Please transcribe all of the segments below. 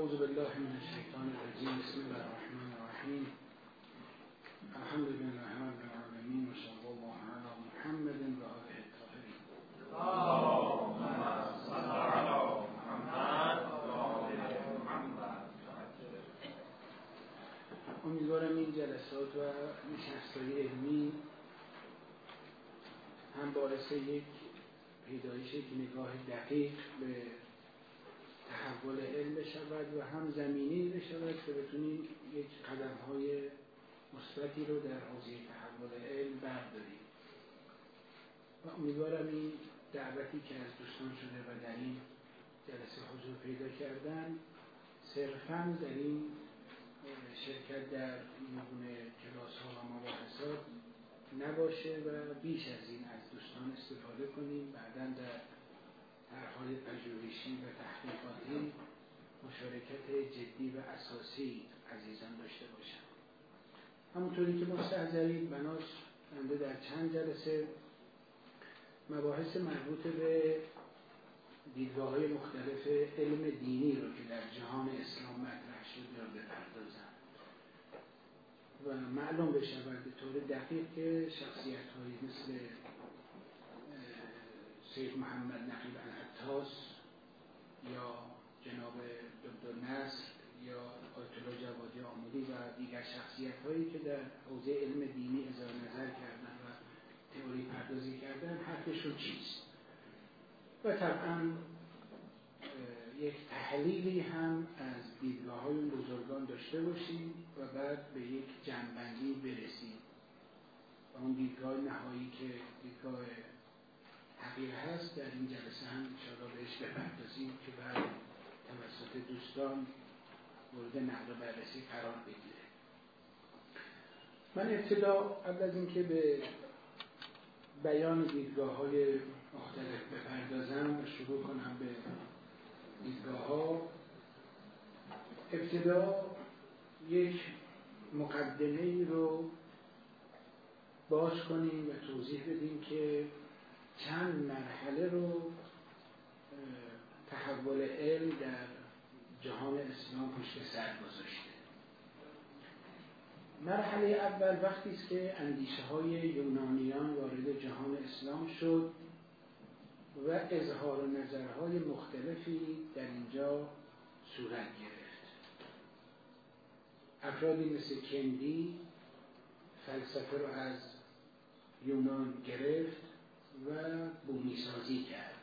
اعوذ بالله من الشیطان الرجیم. بسم الله الرحمن الرحیم. الحمد لله رب العالمین و صلی الله علی محمد و آله الطاهرین. اللهم صل علی محمد و آل محمد. امیدوارم این جلسات و نشست‌های علمی هم باعث یک پیدایش یک نگاه دقیق به تحول علم بشود و هم زمینه‌ای بشود که بتونیم یک قدم‌های مثبتی رو در حوزه تحول علم برداریم. و امیدوارم این دعوتی که از دوستان شده و در این جلسه حضور پیدا کردن صرفاً در این شرکت در این گونه کلاس‌ها و مباحثات نباشه و بیش از این از دوستان استفاده کنیم، بعداً در طرح‌های پژوهشی و تحقیقاتی مشارکت جدی و اساسی عزیزان داشته باشند. همونطوری که مستحضرید بناس بنده در چند جلسه مباحث مربوط به دیدگاه‌های مختلف علم دینی رو که در جهان اسلام مطرح شده رو بپردازم و معلوم بشود به طور دقیق که شخصیت‌هایی مثل سید محمد نقیب العطاس یا جناب دکتر نصر یا آیت الله جوادی آملی و دیگر شخصیت‌هایی که در حوزه علم دینی اظهار نظر کردن و تئوری پردازی کردن حرفشون چیست و طبعاً یک تحلیلی هم از دیدگاه‌های اون بزرگان داشته باشیم و بعد به یک جمع‌بندی برسیم و اون دیدگاه نهایی که دیدگاه حقیقی هست در این جلسه هم انشاءالله بهش بپردازیم که بعد توسط دوستان مورد نقد و بررسی قرار بگیره. من ابتدا قبل از اینکه به بیان دیدگاه‌های مختلف بپردازم و شروع کنم به دیدگاه‌ها، ابتدا یک مقدمه‌ای رو باز کنیم و توضیح بدیم که چند مرحله رو تحول علم در جهان اسلام پشت سر گذاشته. مرحله اول وقتی است که اندیشه‌های یونانیان وارد جهان اسلام شد و اظهار نظرهای مختلفی در اینجا صورت گرفت. افرادی مثل کندی فلسفه رو از یونان گرفت و بومی سازی کرد.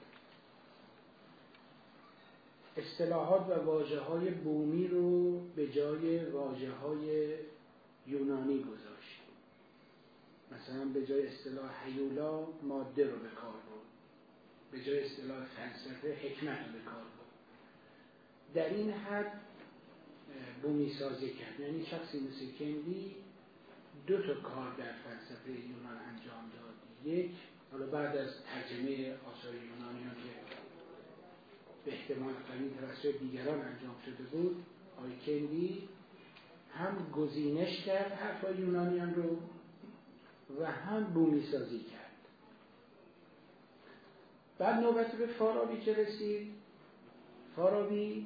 اصطلاحات و واژه‌های بومی رو به جای واژه‌های یونانی گذاشت. مثلا به جای اصطلاح هیولا ماده رو به کار برد، به جای اصطلاح فلسفه حکمت رو به کار برد. در این حد بومی سازی کرد. یعنی شخصی مثل کندی دو تا کار در فلسفه یونان انجام داد. یک، حالا بعد از ترجمه آثار یونانیان که به احتمال قوی توسط دیگران انجام شده بود، آقای کندی هم گزینش کرد حرفای یونانیان رو و هم بومی سازی کرد. بعد نوبت به فارابی که رسید، فارابی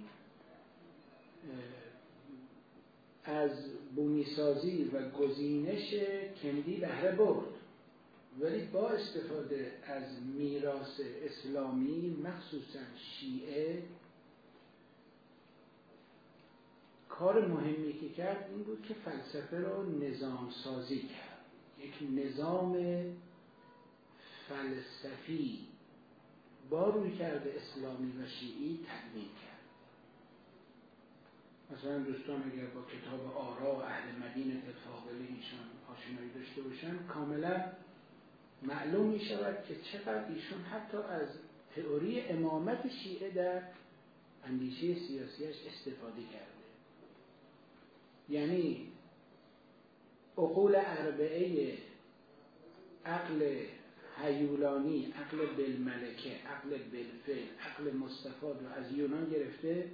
از بومی سازی و گزینش کندی بهره برد، ولی با استفاده از میراث اسلامی مخصوصا شیعه کار مهمی که کرد این بود که فلسفه رو نظام سازی کرد. یک نظام فلسفی با رویکرد اسلامی و شیعی تدوین کرد. مثلا دوستان اگر با کتاب آرا اهل مدینه فاضله ایشان آشنایی داشته باشن کاملا معلوم می شود که چقدر ایشون حتی از تئوری امامت شیعه در اندیشه سیاسیش استفاده کرده. یعنی عقول اربعه، عقل هیولانی، عقل بالملکه، عقل بالفعل، عقل مستفاد رو از یونان گرفته.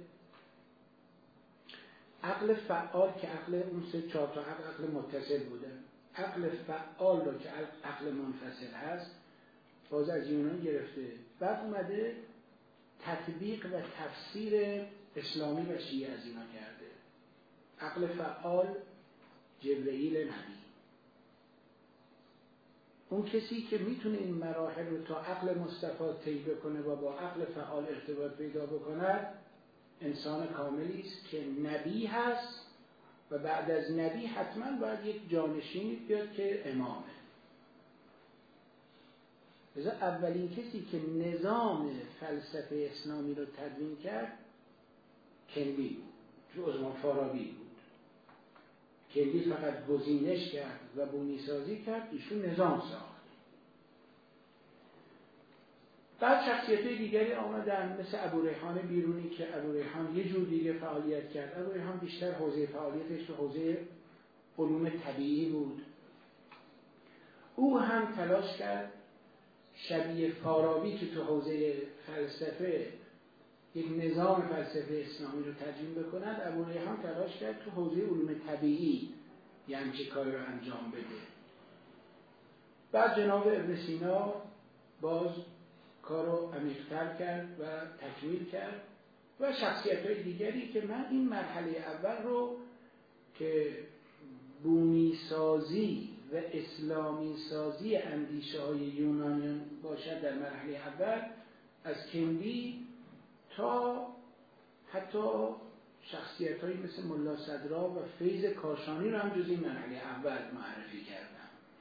عقل فعال که عقل اون سه چهار تا عقل متصل بودن، عقل فعال رو که عقل منفصل هست باز از یونان گرفته. بعد اومده تطبیق و تفسیر اسلامی و شیعه از اینا کرده. عقل فعال، جبرئیل نبی. اون کسی که میتونه این مراحل رو تا عقل مصطفی طی بکنه و با عقل فعال ارتباط پیدا بکند، انسان کاملی است که نبی هست و بعد از نبی حتما باید یک جانشینی بیاد که امامه. لذا اولین کسی که نظام فلسفه اسلامی رو تدوین کرد کندی بود، که عثمان فارابی بود. کندی فقط گزینش کرد و بنیان‌سازی کرد، ایشون نظام ساخت. بعد شخصیت‌های دیگری آمدن مثل ابوریحان بیرونی که ابوریحان یه جور دیگه فعالیت کرد. ابوریحان بیشتر حوزه فعالیتش تو حوزه علوم طبیعی بود. او هم تلاش کرد شبیه فارابی که تو حوزه فلسفه یک نظام فلسفه اسلامی رو تدوین بکند، ابوریحان تلاش کرد تو حوزه علوم طبیعی یه همچین کاری رو انجام بده. بعد جناب ابن سینا باز کار رو عمیق‌تر کرد و تکمیل کرد و شخصیت‌های دیگری که من این مرحله اول رو که بومی سازی و اسلامی سازی اندیشه های یونانیان باشد در مرحله اول، از کندی تا حتی شخصیت‌هایی مثل ملا صدرا و فیض کاشانی رو هم جز این مرحله اول معرفی کردم.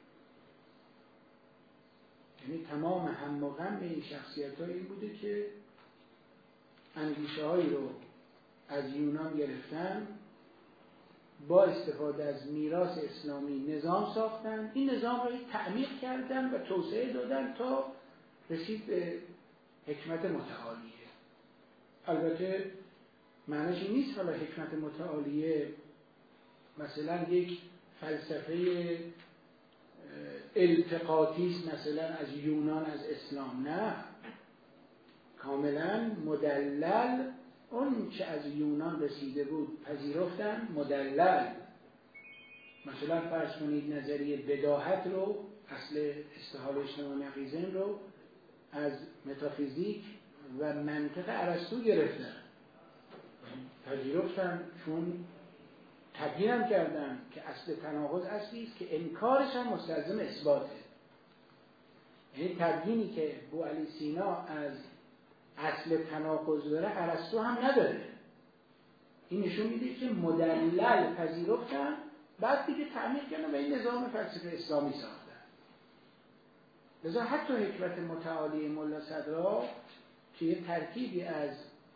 یعنی تمام هم و غم این شخصیت‌ها این بوده که اندیشه‌هایی رو از یونان گرفتن، با استفاده از میراث اسلامی نظام ساختن، این نظام رو تعمیق کردن و توسعه دادن تا رسید به حکمت متعالیه. البته معنیش این نیست حالا حکمت متعالیه مثلا یک فلسفه التقاطی است مثلا از یونان از اسلام، نه، کاملا مدلل اون چه از یونان رسیده بود پذیرفتن، مدلل. مثلا فرض کنید نظریه بداهت رو، اصل استحال اجتماع نقیضین رو از متافیزیک و منطق ارسطو گرفتن، پذیرفتن، چون تبیین هم کردن که اصل تناقض اصلی است که انکارش هم مستلزم اثباته. یعنی تبیینی که بوعلی سینا از اصل تناقض داره ارسطو هم نداره. این نشون میده که مدلل پذیرفتن، بعد دیگه تعمیق کردن و این نظام فلسفه اسلامی ساختن. لذا حتی حکمت متعالی ملا صدرا که یه ترکیبی از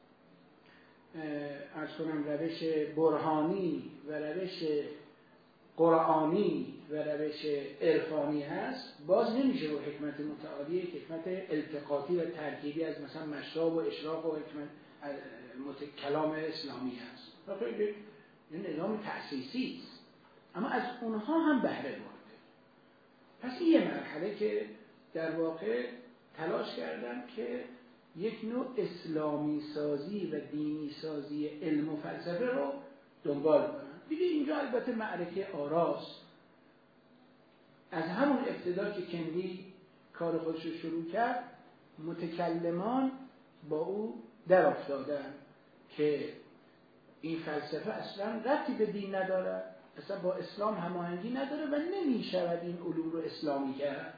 روش برهانی و روش قرآنی و روش عرفانی هست، باز نمیشه با حکمت متعالی حکمت التقاطی و ترکیبی از مثلا مشراب و اشراق و حکمت کلام اسلامی هست. این نظام تأسیسی است، اما از اونها هم بهره برده. پس این یه مرحله که در واقع تلاش کردم که یک نوع اسلامی سازی و دینی سازی علم و فلسفه رو دنبال کنم. دیگه اینجا البته معرکه آراست. از همون ابتدا که کندی کار خودش رو شروع کرد، متکلمان با او در افتادن که این فلسفه اصلا ربطی به دین نداره، اصلا با اسلام هماهنگی نداره و نمی شود این علوم رو اسلامی کرد.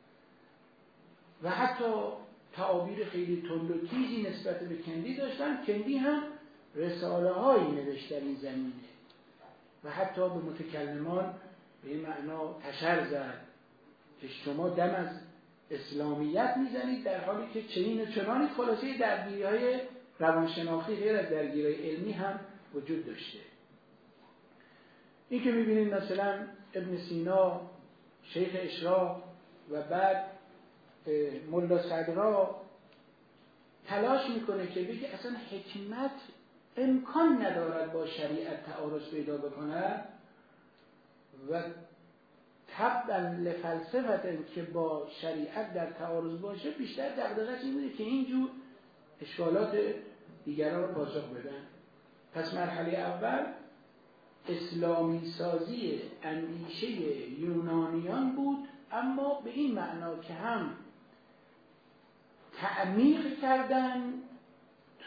و حتی تعابیر خیلی تند و تیزی نسبت به کندی داشتن. کندی هم رساله هایی نوشت در این زمینه و حتی به متکلمان به این معنا تشر زد که شما دم از اسلامیت میزنید در حالی که چنین و چنانی. خلاصه درگیری های روانشناختی غیر از درگیری علمی هم وجود داشته. این که میبینید مثلا ابن سینا شیخ اشراق و بعد ملا صدرا تلاش میکنه که بگه اصلا حکمت امکان ندارد با شریعت تعارض پیدا بکند و طبعا لفلسفت که با شریعت در تعارض باشه بیشتر دغدغه‌اش این بوده که اینجور اشکالات دیگران رو پاسخ بدن. پس مرحله اول اسلامی سازی اندیشه یونانیان بود، اما به این معنا که هم تعمیق کردن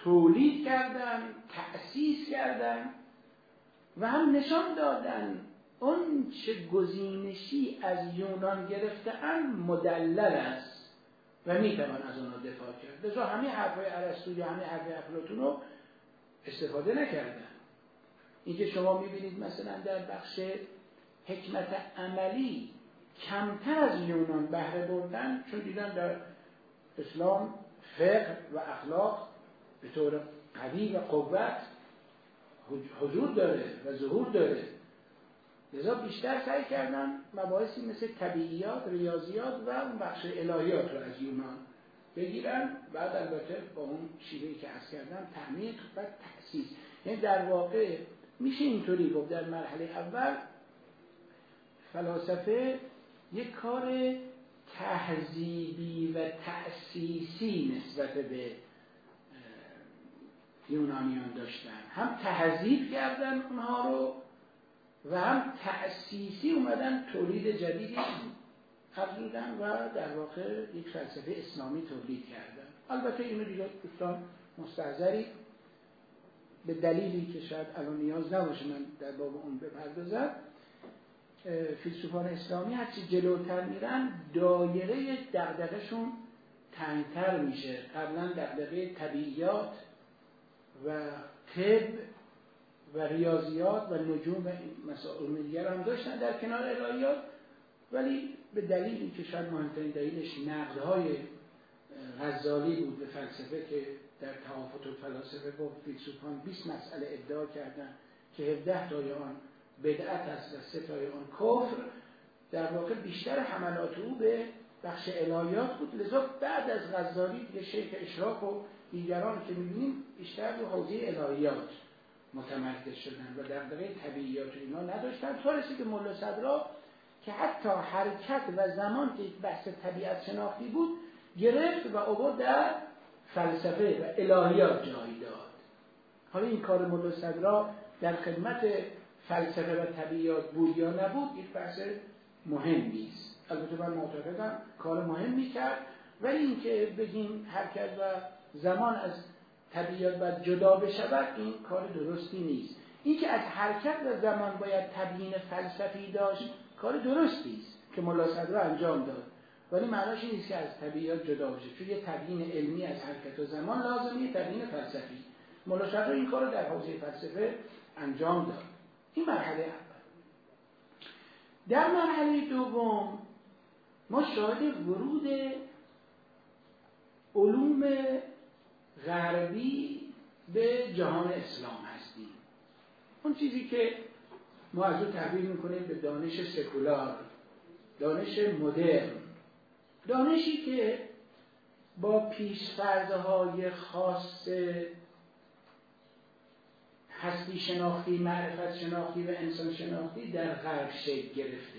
تولید کردن، تأسیس کردن و هم نشان دادن اون چه گزینشی از یونان گرفته‌اند مدلل است و میتوان از اونها دفاع کرد. لذا همه حرفای ارسطو یا همه حرفای افلاطون رو استفاده نکردن. اینکه شما میبینید مثلا در بخش حکمت عملی کمتر از یونان بهره بردن، چون دیدن در اسلام فقه و اخلاق به طور قوی و قوت حضور داره و ظهور داره. لذا بیشتر سعی کردن مباحثی مثل طبیعیات، ریاضیات و اون بخش الهیات رو از یونان بگیرن. بعد البته با اون شیوهی که عرض کردن تعمیق و تأسیس. یعنی در واقع میشه اینطوری گفت در مرحله اول فلاسفه یک کار تهذیبی و تأسیسی نسبت به یونانیان داشتن. هم تهذیب کردن اونها رو و هم تأسیسی اومدن تولید جدیدی افزودن و در واقع یک فلسفه اسلامی تولید کردن. البته اینو دیگه دوستان مستحضری به دلیلی که شاید الان نیاز نباشه من در باب اون بپردازم. فیلسوفان اسلامی هرچی جلوتر میرن دایره دغدغه‌شون تنگتر میشه. قبلا دغدغه طبیعیات و طب و ریاضیات و نجوم و مسائل دیگر هم داشتن در کنار الهیات، ولی به دلیلی که شاید مهمترین دلیلش نقدهای غزالی بود به فلسفه که در توافت الفلاسفه گفت فیلسوفان 20 مسئله ابداع کردن که 17 تای آن بدعت است و 3 تای آن کفر، در واقع بیشتر حملات او به بخش الهیات بود. لذا بعد از غزالی دیگه شیخ اشراق و دیگران که می‌بینیم بیشتر رو حوزه الهیات متمرکز شدن و دغدغه طبیعیات و اینا نداشتن، تا رسید که ملا صدرا که حتی حرکت و زمان که یک بحث طبیعت شناختی بود گرفت و آورد در فلسفه و الهیات جای داد. حالا این کار ملا صدرا در خدمت فلسفه و طبیعیات بود یا نبود یک بحث مهمی است. البته من معتقدم کار مهمی کرد، ولی اینکه بگیم حرکت و زمان از طبیعیات باید جدا بشود این کار درستی نیست. این که از حرکت و زمان باید تبیین فلسفی داشت کار درستی است که ملا صدرا انجام داد، ولی معناش این نیست که از طبیعیات جدا بشه، چون یه تبیین علمی از حرکت و زمان لازمه، تبیین فلسفی. ملا صدرا این کار رو در حوزه فلسفه انجام داد. این مرحله اول. در مرحله دوم ما شاهد ورود علوم غربی به جهان اسلام هستیم. اون چیزی که ما از اون تعبیر میکنیم به دانش سکولار، دانش مدرن، دانشی که با پیش‌فرض‌های خاص هستی شناختی، معرفت شناختی و انسان شناختی در غرب شکل گرفته.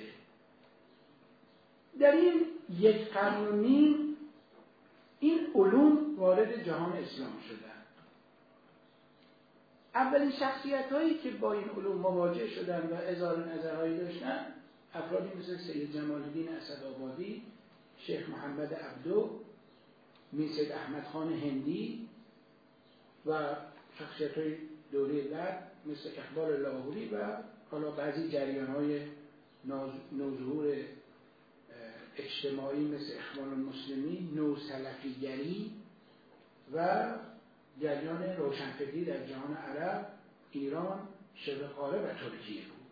در این 1 قرن و نیم این علوم وارد جهان اسلام شدند. اولین شخصیت‌هایی که با این علوم مواجه شدند و اظهار نظرهایی داشتند افرادی مثل سید جمال الدین اسدآبادی، شیخ محمد عبدو، میرسید احمد خان هندی و شخصیت‌های دوره بعد مثل اقبال لاهوری و حالا بعضی جریان‌های نوظهور اجتماعی مثل اخوان المسلمین، نوسلفیگری و جریان روشنفکری در جهان عرب، ایران، شبه قاره و ترکیه بود.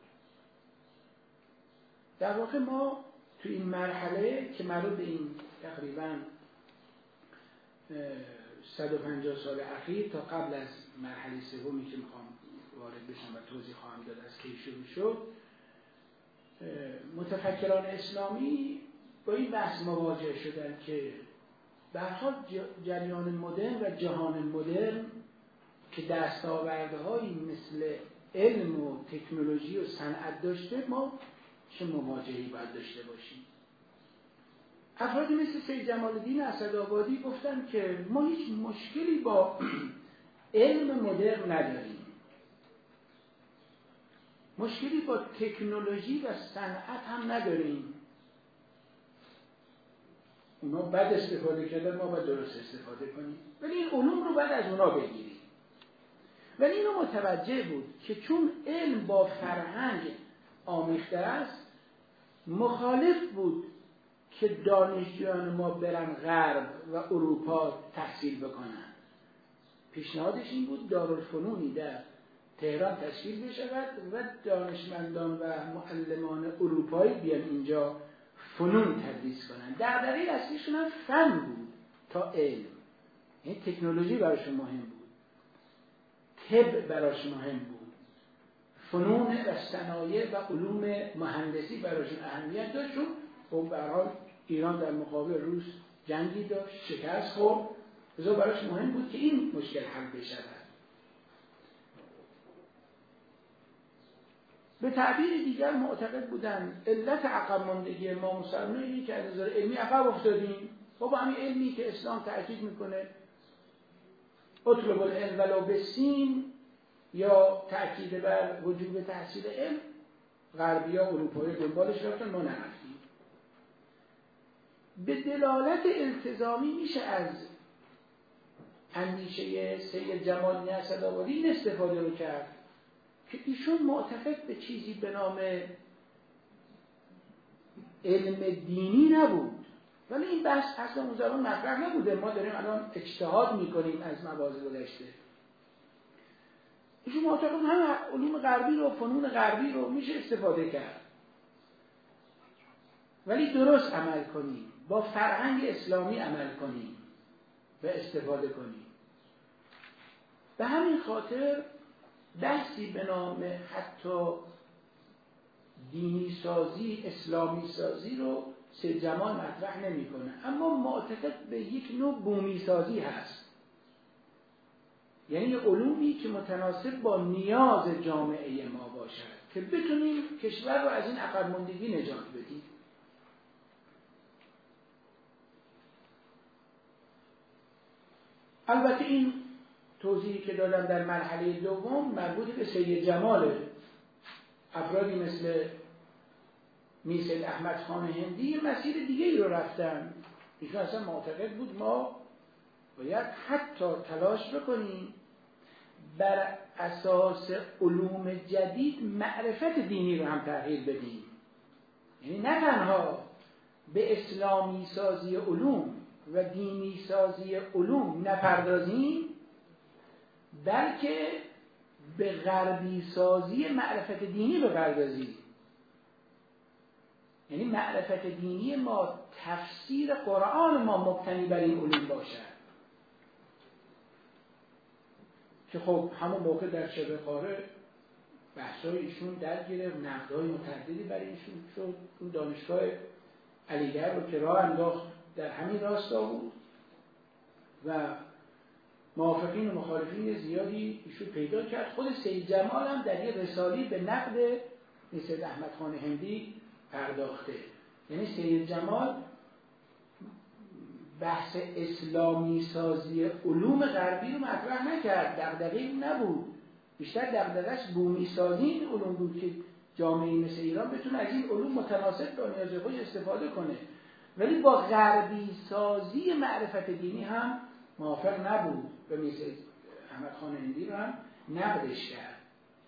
در واقع ما تو این مرحله که مربوط به این تقریباً 150 سال اخیر تا قبل از مرحله سومی که میخوام وارد بشم و توضیح خواهم داد از کی شروع شد، متفکران اسلامی با این بحث مواجه شدن که به هر حال جریان مدرن و جهان مدرن که دستاوردهایی مثل علم و تکنولوژی و صنعت داشته، ما چه مواجهی باید داشته باشیم. افرادی مثل سید جمال الدین اسدآبادی گفتن که ما هیچ مشکلی با علم مدرن نداریم، مشکلی با تکنولوژی و صنعت هم نداریم. اونا بد استفاده کردن، ما باید درست استفاده کنیم، ولی این علوم رو باید از اونا بگیریم. ولی اینو متوجه بود که چون علم با فرهنگ آمیخته است، مخالف بود که دانشجویان ما برن غرب و اروپا تحصیل بکنن. پیشنهادش این بود دارالفنونی در تهران تشکیل بشود و دانشمندان و معلمان اروپایی بیان اینجا فنون تدریس کنن. دغدغه اصلیشون هم فن بود تا علم. این تکنولوژی براشون مهم بود، طب براش مهم بود، فنون و صنایع و علوم مهندسی براشون اهمیت داشت. چون خب به هر حال ایران در مقابل روس جنگی داشت، شکست خورد، لذا براش مهم بود که این مشکل حل بشود. به تعبیر دیگر معتقد بودن علت عقب ماندگی ما مسلمانان اینه که از نظر علمی عقب افتادیم. خب همین علمی که اسلام تاکید میکنه اطلب العلم ولو بالسین، یا تاکید بر وجوب تحصیل علم، غربی‌ها اروپایی دنبالش رفتن، ما نرفتیم. به دلالت التزامی میشه از اندیشه سید جمال اسدآبادی این استفاده رو کرد که ایشون معتقد به چیزی به نام علم دینی نبود، ولی این بحث اصلا اون زمان مطرح نبوده. ما داریم الان اجتهاد میکنیم از مباحث گذشته. ایشون معتقد همه علوم غربی رو، فنون غربی رو میشه استفاده کرد، ولی درست عمل کنیم، با فرهنگ اسلامی عمل کنیم و استفاده کنیم. به همین خاطر بحثی به نام حتی دینی سازی، اسلامی سازی رو سید جمال مطرح نمیکنه، اما معتقد به یک نوع بومی سازی هست، یعنی علومی که متناسب با نیاز جامعه ما باشد که بتونیم کشور رو از این عقب ماندگی نجات بدیم. البته این توضیحی که دادم در مرحله دوم مربوط به سید جماله. افرادی مثل میرسید احمد خان هندی مسیر دیگه ای رو رفتن. ایشون اصلا معتقد بود ما باید حتی تلاش بکنیم بر اساس علوم جدید معرفت دینی رو هم تغییر بدیم، یعنی نه تنها به اسلامی سازی علوم و دینی سازی علوم نپردازیم، بلکه به غربی سازی معرفت دینی بپردازیم. یعنی معرفت دینی ما، تفسیر قرآن ما مبتنی بر این علوم باشد که خب همون موقع در شبه قاره بحثای ایشون در گرفت، نقدهای متعددی برای ایشون شد. اون دانشگاه علیگرد رو که راه انداخت در همین راستا بود و موافقین و مخالفین زیادی ایشون پیدا کرد. خود سید جمال هم در یک رسالی به نقد سید احمد خان هندی پرداخته. یعنی سید جمال بحث اسلامی سازی علوم غربی رو مطرح نکرد، دغدغه این نبود، بیشتر دغدغه‌اش بومی سازی این علوم بود که جامعه مثل ایران بتونه از این علوم متناسب با نیاز خودش استفاده کنه، ولی با غربی سازی معرفت دینی هم موافق نبود و مثل احمد خان هندی رو هم نقدش کرد.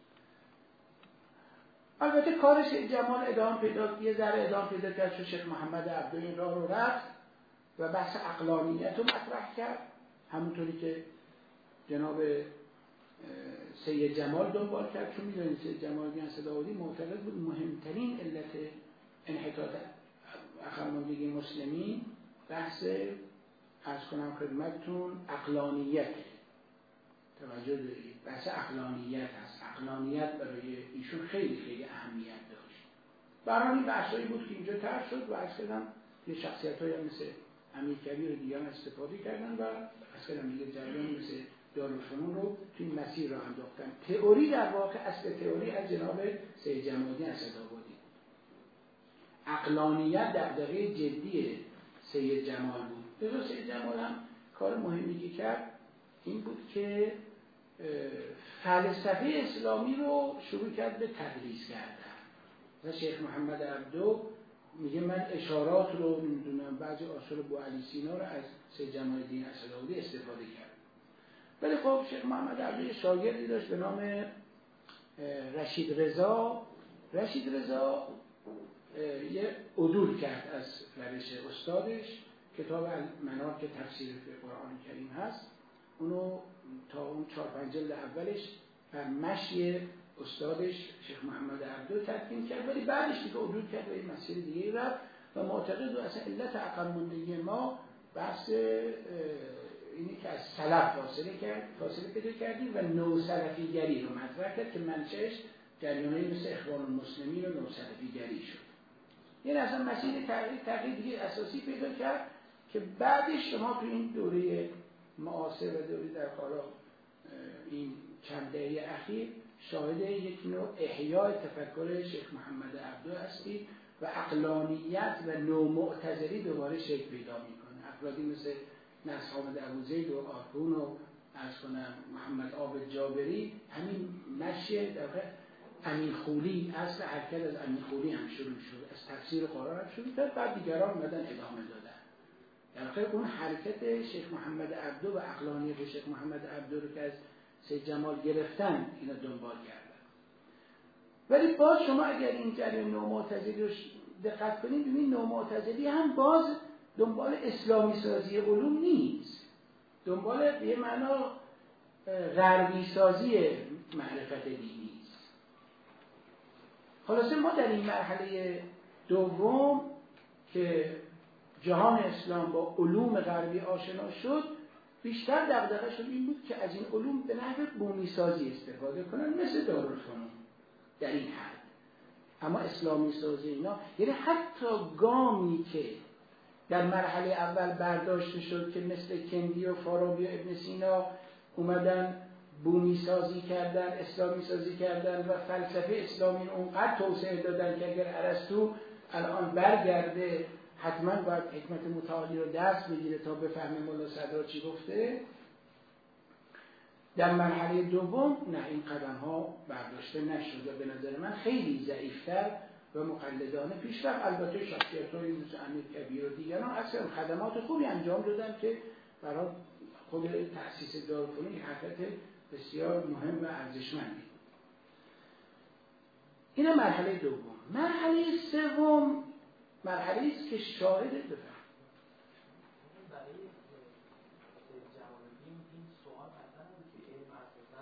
البته کارش جمال ادامه پیدا، یه ذره ادامه پیدا کرد، شیخ محمد عبدو این راه رو رفت و بحث عقلانیت رو مطرح کرد، همونطوری که جناب سید جمال دنبال کرد. چون می‌دونید سید جمال اسدآبادی معتقد بود مهمترین علت انحطاط عقب ماندگی مسلمین بحث عرض کنم خدمتتون عقلانیت. توجه دارید، بحث عقلانیت هست. عقلانیت برای ایشون خیلی خیلی اهمیت داشت. برای این بحثایی بود که اینجا طرح شد و عرض کردم یه شخصیت‌هایی مثل امیرکبیر و دیگران استفاده کردن و عرض کردم یه جریان مثل دارالفنون رو توی این مسیر راه انداختن. تئوری در واقع اصل تئوری از جناب سید جمالی اسدآبادی. عقلانیت دغدغه جدی سید جمال بود. لذا سید جمال هم کار مهمی که کرد این بود که فلسفه اسلامی رو شروع کرد به تدریس کردن و شیخ محمد عبدو میگه من اشارات رو میدونم، بعضی آثار بوعلی سینا رو از سید جمال الدین اسدآبادی استفاده کرد. ولی خب شیخ محمد عبدو شاگردی داشت به نام رشید رضا. رشید رضا یه عدول کرد از روش استادش. کتاب المنار که تفسیر قرآن کریم هست، اونو تا اون 4-5 جلد اولش بر مشی استادش شیخ محمد عبدو تدوین کرد، ولی بعدش دیگه عدول کرد و این مسیر دیگه رفت و معتقد و اصلا علت عقب ماندگی ما بحث اینی که از سلف فاصله پیدا کردیم و نوسلفیگری رو مطرح کرد که منشأش جریانایی مثل اخوان المسلمین و نوسلفیگری شد. یعنی اصلا مسیر تغییر دیگه اساسی پیدا کرد که بعدش شما تو این دوره معاصر و دوره در حالا این چند دهه اخیر شاهد یک نوع احیای تفکر شیخ محمد عبدو هستید و عقلانیت و نومعتزلی دوباره شکل پیدا میکنه. افرادی مثل نصر حامد ابوزید و آرکون و عرض کنم محمد عابد جابری، همین مشی در واقع امین خولی، اصل حرکت از امین خولی هم شروع شد، از تفسیر قرآن هم شروع کرد، بعد دیگران اومدن ادامه دادن. در واقع اون حرکت شیخ محمد عبدو و عقلانیت شیخ محمد عبدو رو که از سید جمال گرفتن اینا دنبال کردن. ولی باز شما اگر این جریان نومعتزلی رو دقت کنید ببینید نومعتزلی هم باز دنبال اسلامی سازی علوم نیست، دنبال به معنا غربی سازی معرفت دینی است. خلاصه ما در این مرحله دوم که جهان اسلام با علوم غربی آشنا شد، بیشتر دغدغه شد این بود که از این علوم به نحو بومی سازی استفاده کنن، مثل دارالفنون در این حد. اما اسلامی سازی اینا، یعنی حتی گامی که در مرحله اول برداشته شد که مثل کندی و فارابی و ابن سینا اومدن بومی سازی کردن، اسلامی سازی کردن و فلسفه اسلامی اونقدر توسعه دادن که اگر ارسطو الان برگرده حتما باید حکمت متعالی رو دست بگیره تا بفهمه مولا صدرا چی گفته. در مرحله دوم نه، این قدم ها برداشته نشد و به نظر من خیلی ضعیفتر و مقلدانه پیش رفت. البته شخصیت‌هایی مثل امیر کبیر و دیگران اصلا خدمات خوبی انجام دادن که برای خود تأسیس دارالفنون حرکت بسیار مهم و ارزشمندی. این مرحله دوم. مرحله سوم مرحله است که شاهد بفهم. برای جواب این سوال مثلا که علم اساساً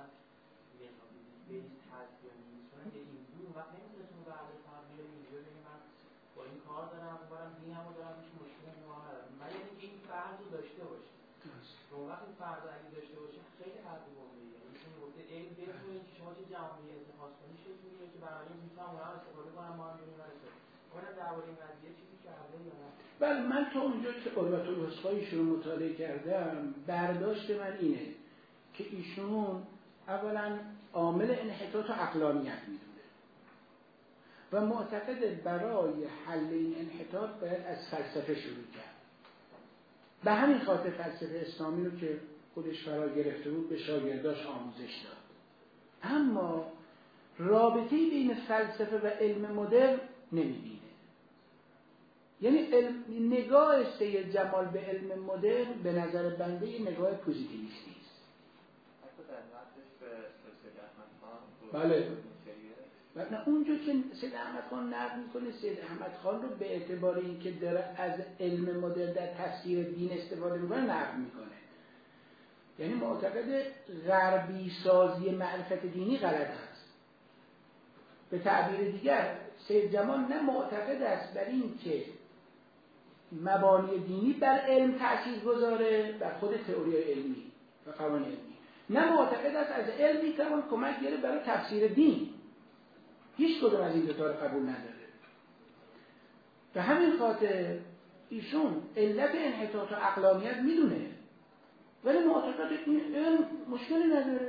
بیس هست یا نیست، چون اگه این بود وقت نمیتونه تو بعد تغییر اینجا بگیم من با این کار دارم برام دینمو دارم هیچ مشکلی ندارم، ولی اینکه این فرض رو داشته باشه. اون وقت این فرض اگه داشته باشه خیلی حرف مهمیه. یعنی این گفته علم بدون که شما چه جوابی انتخاب کنی چه جوریه که برای میتونم اونها استفاده کنم ما هم ببینیم اونم درباره این قضیه چیزی کرده یا نه؟ بله، من تا اونجا که قربت الوثقایشون رو مطالعه کردم برداشت من اینه که ایشون اولا عامل انحطاط و عقلانیت میدونه و معتقد برای حل این انحطاط باید از فلسفه شروع کرد. به همین خاطر فلسفه اسلامی رو که خودش فرا گرفته بود به شاگرداش آموزش داد. اما رابطه‌ای بین فلسفه و علم مدرن نمی‌بینه. یعنی نگاه سید جمال به علم مدرن به نظر بنده یه نگاه پوزیتیویستی است. حتی در نقدش به سید احمد خان بله. و نه اونجا که سید احمد خان نقد میکنه سید احمد خان رو به اعتبار اینکه داره از علم مدرن در تفسیر دین استفاده میکنه نقد میکنه. یعنی معتقد غربی سازی معرفت دینی غلط است. به تعبیر دیگر سید جمال نه معتقد است بر این که مبانی دینی بر علم تأثیر گذاره، بر خود تئوری علمی و قوانین علمی، نه معتقد است از علم میتوان کمک گرفت برای تفسیر دین. هیچ کدوم از این دو تا رو قبول نداره. به همین خاطر ایشون علت انحطاط و عقلانیت میدونه ولی معتقد این علم مشکلی نداره.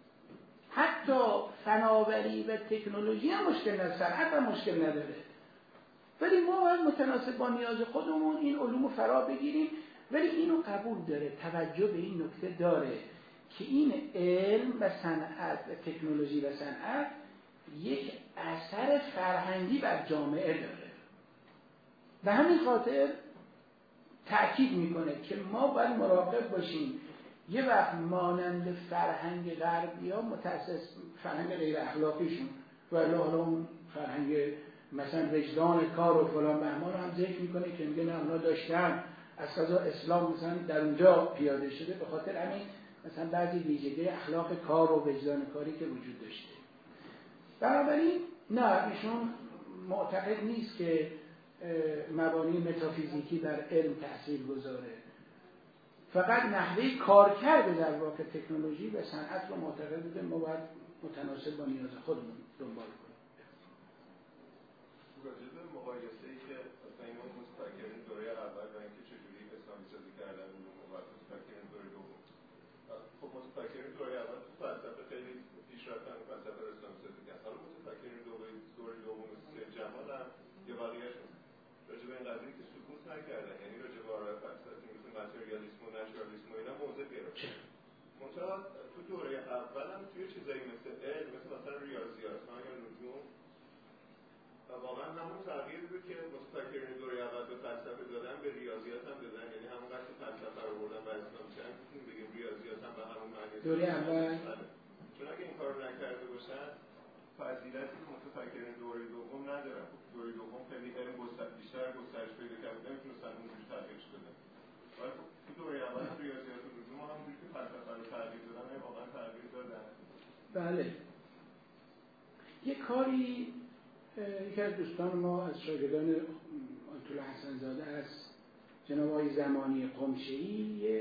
حتی فناوری و تکنولوژی هم مشکل نداره، صنعت هم مشکل نداره، ولی ما باید متناسب با نیاز خودمون این علوم رو فرا بگیریم. ولی اینو قبول داره، توجه به این نکته داره که این علم و صنعت و تکنولوژی و صنعت یک اثر فرهنگی بر جامعه داره. به همین خاطر تأکید میکنه که ما باید مراقب باشیم یه وقت مانند فرهنگ غربی ها متأسس فرهنگ غیر اخلاقیشون و حالا اون فرهنگ مثلا وجدان کار و فلان بهمان رو هم ذکر میکنه که میگه نه اونا داشتن از قضا اسلام مثلا در اونجا پیاده شده به خاطر همین مثلا بعضی ویژگی اخلاق کار و وجدان کاری که وجود داشته. بنابراین نه ایشون معتقد نیست که مبانی متافیزیکی بر علم تأثیر گذاره، فقط نحوه کارکرد در واقع تکنولوژی و صنعت رو معتقد بوده ما باید متناسب با نیاز خودمون دنبال کنیم. راجع به مقایسه‌ای که بین اون متفکرین دوره اول و اینکه چجوری اسلامی سازی کردن و متفکرین دوره دوم. خب متفکرین دوره اول تو فلسفه خیلی پیشرفتن و فلسفه رو اسلامی سازی کردن. حالا متفکرین دوره دوم مثل جمال هم یا بقیه‌شون راجع به این قضیه که سکوت نکردن، یعنی راجع به آراء فلسفی مثل ماتریالیسم و نچرالیسم و اینا موضع گرفتن. منتها تو دوره اول هم توی چیزایی مثل علم مثلا ریاضیات یا نجوم واقعا همون تغییری بود که متفکرین دوره اول به فلسفه دادن به ریاضیات هم دادن، یعنی همون وقتی فلسفه رو بردن و اسلام کردن میتونیم بگیم ریاضیات هم به همون معنی دوره اول. چون اگه این کارو نکرده باشن فضیلتی که متفکرین دوره دوم ندارن. دوره دوم خیلی علم بیشتر گسترش پیدا کرد، نمیتونستن اونجوری تغییرش بدن. ولی تو دوره اول ریاضیات و نجوم همونجوری که فلسفه رو تغییر دادن واقعا تغییر دادن. بله. یه کاری یکی از دوستان ما از شاگردان آیت الله حسن زاده از جناب آقای زمانی قمشه‌ای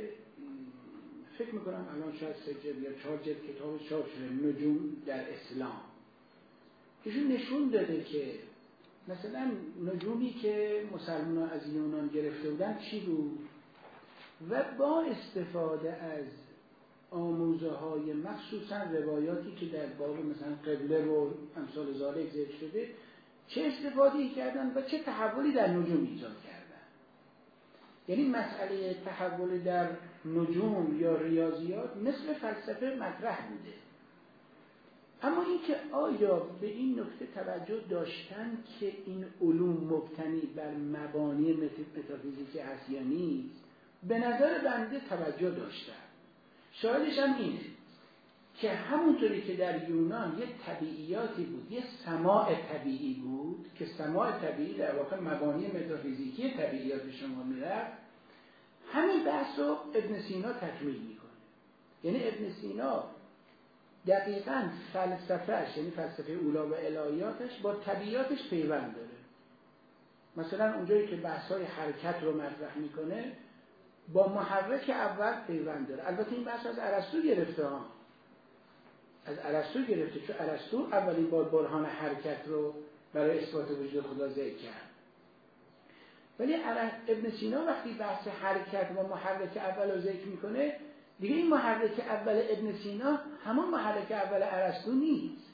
فکر میکنم الان شاید 3 جلد یا 4 جلد کتاب چاپ شده نجوم در اسلام. ایشون نشون داده که مثلا نجومی که مسلمانان از یونان گرفته بودن چی بود و با استفاده از آموزه های مخصوصا روایاتی که در باب مثلا قبله و امثال ذالک ذکر شده چه استفاده‌ای کردن و چه تحولی در نجوم ایجاد کردن. یعنی مسئله تحول در نجوم یا ریاضیات مثل فلسفه مطرح بوده، اما اینکه آیا به این نکته توجه داشتن که این علوم مبتنی بر مبانی متافیزیکی است یا نیست، به نظر بنده توجه داشتن. شاهدش هم اینه که همونطوری که در یونان یه طبیعیاتی بود، یه سماع طبیعی بود که سماع طبیعی در واقع مبانی متافیزیکی طبیعیات شما میرفت، همین بحث رو ابن سینا تکمیل میکنه. یعنی ابن سینا دقیقاً فلسفهش، یعنی فلسفه اولا و الهیاتش با طبیعیاتش پیوند داره. مثلا اونجایی که بحث‌های حرکت رو مطرح میکنه با محرک اول پیوند داره. البته این بحث از ارسطو گرفته ها، از ارسطو گرفته، چون ارسطو اولین بار برهان حرکت رو برای اثبات وجود خدا ذکر کرد. ولی ابن سینا وقتی بحث حرکت و محرک اول رو ذکر میکنه، دیگه این محرک اول ابن سینا همون محرک اول ارسطو نیست.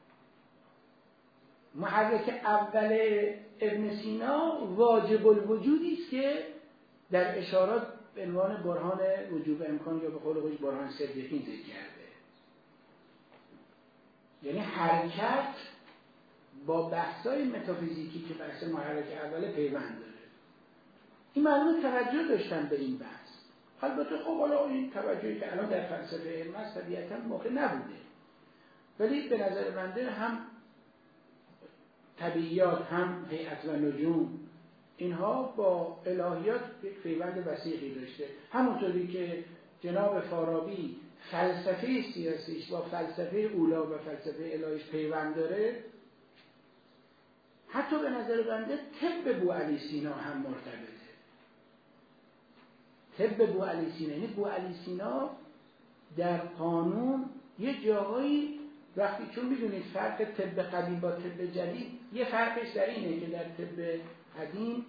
محرک اول ابن سینا واجب الوجودی است که در اشارات به عنوان برهان وجوب امکان یا به قول خودش برهان صدیقین ذکر کرده. یعنی حرکت با بحث‌های متافیزیکی که بحث محرک اول پیوند داره. این معلومه توجه داشتن به این بحث. البته خب حالا این توجهی که الان در فلسفه علم است طبیعتاً موقع نبوده، ولی به نظر بنده هم طبیعیات هم هیئت و نجوم اینها با الهیات یک پیوند وثیقی داشته. همونطوری که جناب فارابی فلسفه سیاسیش با فلسفه اولا و فلسفه الهیش پیوند داره، حتی به نظر بنده طب بوعلی سینا هم مرتبطه. طب بوعلی سینا، یعنی بوعلی سینا در قانون یه جاهایی وقتی، چون میدونید فرق طب قدیم با طب جدید، یه فرقش در اینه که در طب قدیم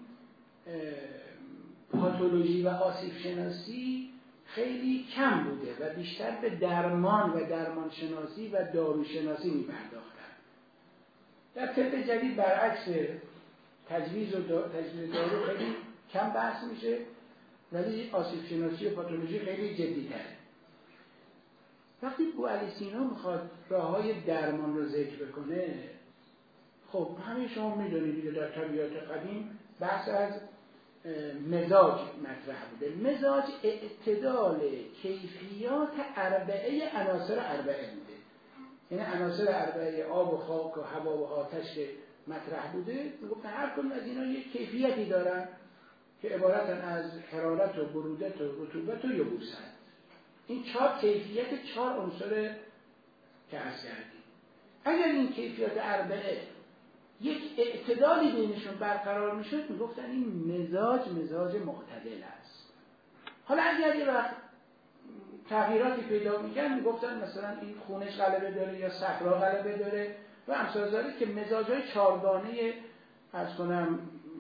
پاتولوژی و آسیب شناسی خیلی کم بوده و بیشتر به درمان و درمان شناسی و داروشناسی می‌پرداختن. در طب جدید برعکس، تجویز دارو خیلی کم بحث میشه، ولی آسیب شناسی و پاتولوژی خیلی جدی‌تره. وقتی بوعلی سینا میخواد راه‌های درمان رو ذکر بکنه، خب همه شما میدونید در طبیعت قدیم بحث از مزاج مطرح بوده. مزاج اعتدال کیفیات اربعه عناصر اربعه بوده، یعنی عناصر اربعه آب و خاک و هوا و آتش که مطرح بوده، میگفتن هر کدوم از اینا یک کیفیتی دارن که عبارتن از حرارت و برودت و رطوبت و یبوست. این 4 کیفیت 4 عنصر که عرض کردیم. اگر این کیفیت اربعه یک اعتدالی بینشون برقرار میشد، میگفتن این مزاج معتدل است. حالا اگر یه وقت تغییراتی پیدا میکرد، میگفتن مثلا این خونش غلبه داره یا صفرا غلبه داره و امثال ذالک، که مزاج‌های 4 گانه عرض کنم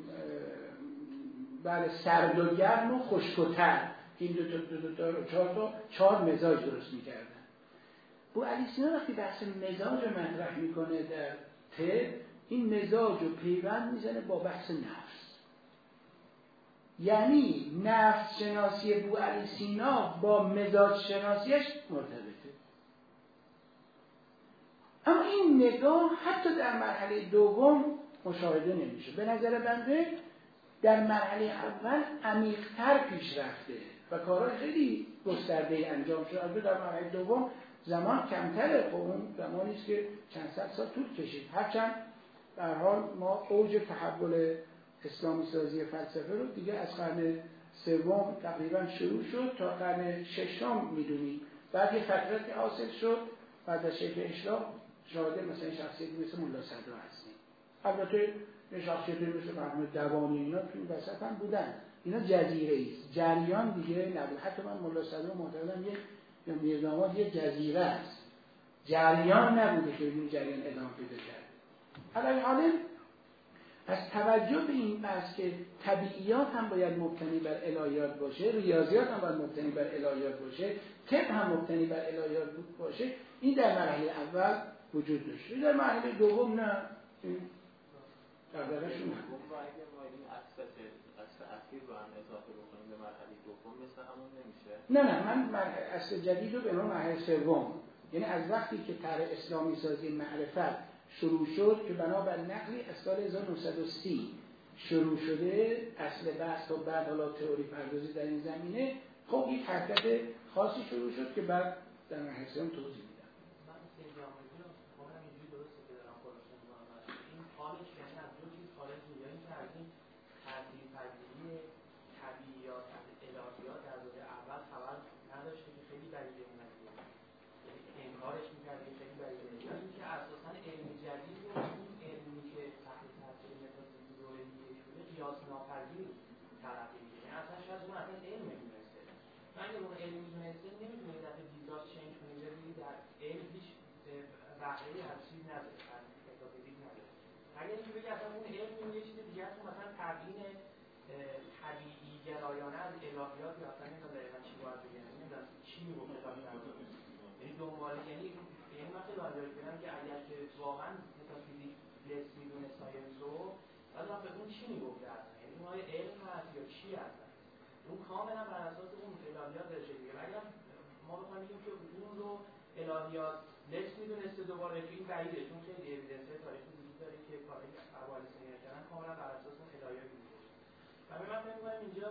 بله سرد و گرم و خشک و تر، این دو تا 4 مزاج درست میکردن. بوعلی سینا وقتی بحث مزاج رو مطرح میکنه در این مزاج رو پیوند میزنه با بحث نفس، یعنی نفس شناسی بوعلی سینا با مزاج شناسیش مرتبطه. اما این نگاه حتی در مرحله دوم مشاهده نمیشه. به نظر بنده در مرحله اول عمیق‌تر پیش رفته و کارهای خیلی گسترده‌ای انجام شده. البته در مرحله دوم زمان کمتره، خب اون زمانی است که چند صد سال طول کشید. هرچند به هر حال ما اوج تحول اسلامی سازی فلسفه رو دیگه از قرن سوم تقریبا شروع شد تا قرن ششم میدونیم. بعد یه فترتی حاصل شد، بعد از شکل اشراق شاهد مثلا شخصیتی مثل ملا صدرا هستیم. البته شخصیتی مثل محمد دوانی اینا توی وسط هم بودن. اینا جزیره است، جریان دیگه نبود. حتی من ملا صدرا معتقدم یا میرداماد یه جزیره است، جریان نبوده که این جریان ادامه پیدا کرد. علی حال از توجه به این بحث که طبیعیات هم باید مبتنی بر الهیات باشه، ریاضیات هم باید مبتنی بر الهیات باشه، طب هم مبتنی بر الهیات باشه، این در مرحله اول وجود داشته. در مرحله دوم نه، دغدغه‌شون نه. اگه ما این اصل اخیر رو هم اضافه بکنیم به مرحله دوم مثل همون نمیشه؟ نه من اصل جدید رو به نام مرحله سوم، یعنی از وقتی که طرح اسلامی سازی معرفت شروع شد که بنابر نقلی از سال 1930 شروع شده اصل بحث و بعد حالا تئوری پردازی در این زمینه، خب یک حرکت خاصی شروع شد که بعد در مرحله سوم توضیح میدم. من سیجامدی رو خودم اینجوری درسته که دارم خلاصه می‌کنم. این حالش یعنی از دو چیز خارج میاد، این که از این ترتیب پذیری طبیعیات از الهیات در دوره اول خبر نداشته که خیلی بعیده اومده، انکارش می‌کرد که خیلی بعیده، یا اینکه اساساً علم جدید رو این علمی که تحت تاثیر متافیزیک دوره دیگه شده قیاس ناپذیر تلقی می‌کنه. یعنی اصلا شاید اون اصلا علم نمی‌دونسته. من اگه اون علم می‌دونسته نمی‌تونه در دیدگاه چنج کنه، ببینید در علم هیچ بهره‌ای از چیز نداره، از متافیزیک نداره. اگر اینکه بگه اصلا اون علم یه چیز دیگه است، مثلا تبیین طبیعی گرایانه از الهیات یا اصلا نمی‌دونم دقیقاً چی باید بگم، نمی‌دونم چی میگفته تا یعنی دنباله، یعنی وقتی راجعش بگم که اگر که واقعا متافیزیک لس میدونه ساینس رو، بعد به اون چی میگفته اصلا، یعنی اون های علم هست یا چی هست، اون کاملا بر اساس اون الهیات درشه دیگه. اگر ما بخوایم بگیم که اون رو الهیات لس میدونسته دوباره، که این بعیده، چون خیلی اوییدنس تاریخی وجود داره که کاری که اوالی سنیه کردن کاملا بر اساس اون الهیات بوده. و من فکر می‌کنم اینجا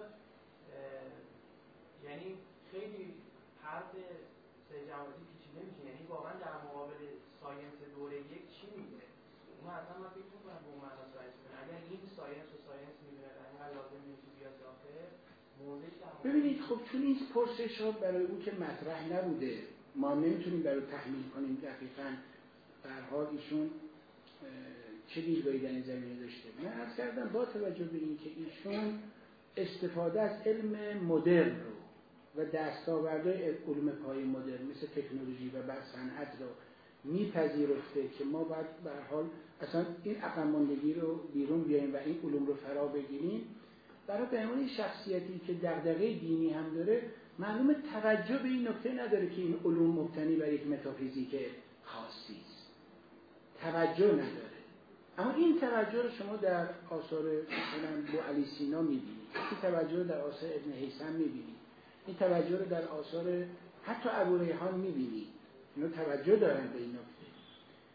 یعنی خیلی حرف سیجامدی پیچیده میشه، یعنی واقعا در مقابل ساینس دوره یک چی میگه؟ اون اصلا من فکر می‌کنم به اون معنا ساینس می‌دونه. اگر این ساینس و ساینس می‌دونه در اینقدر لازم نیست بیاد داخل موضوعش. ببینید خب چون این پرسش‌ها برای او که مطرح نبوده، ما نمیتونیم برای تحلیل کنیم دقیقاً به هر حال ایشون چه دیدگاهی در این زمینه داشته. من عرض کردم با توجه به اینکه ایشون استفاده از علم مدرن رو و دستاوردهای علوم پایه مدرن مثل تکنولوژی و بعد صنعت رو میپذیرفته که ما باید به هر حال اصلا این عقب ماندگی رو بیرون بیاییم و این علوم رو فرا بگیریم، برای به عنوان شخصیتی که دغدغه دینی هم داره معلومه توجه به این نکته نداره که این علوم مبتنی بر یک متافیزیک خاصی است، توجه نداره. اما این توجه رو شما در آثار مثلا بوعلی سینا میبینید، این توجه رو در آثار ابن هیثم میبینید، این توجه رو در آثار حتی ابو ریحان میبینید. اینا توجه دارن به این نکته و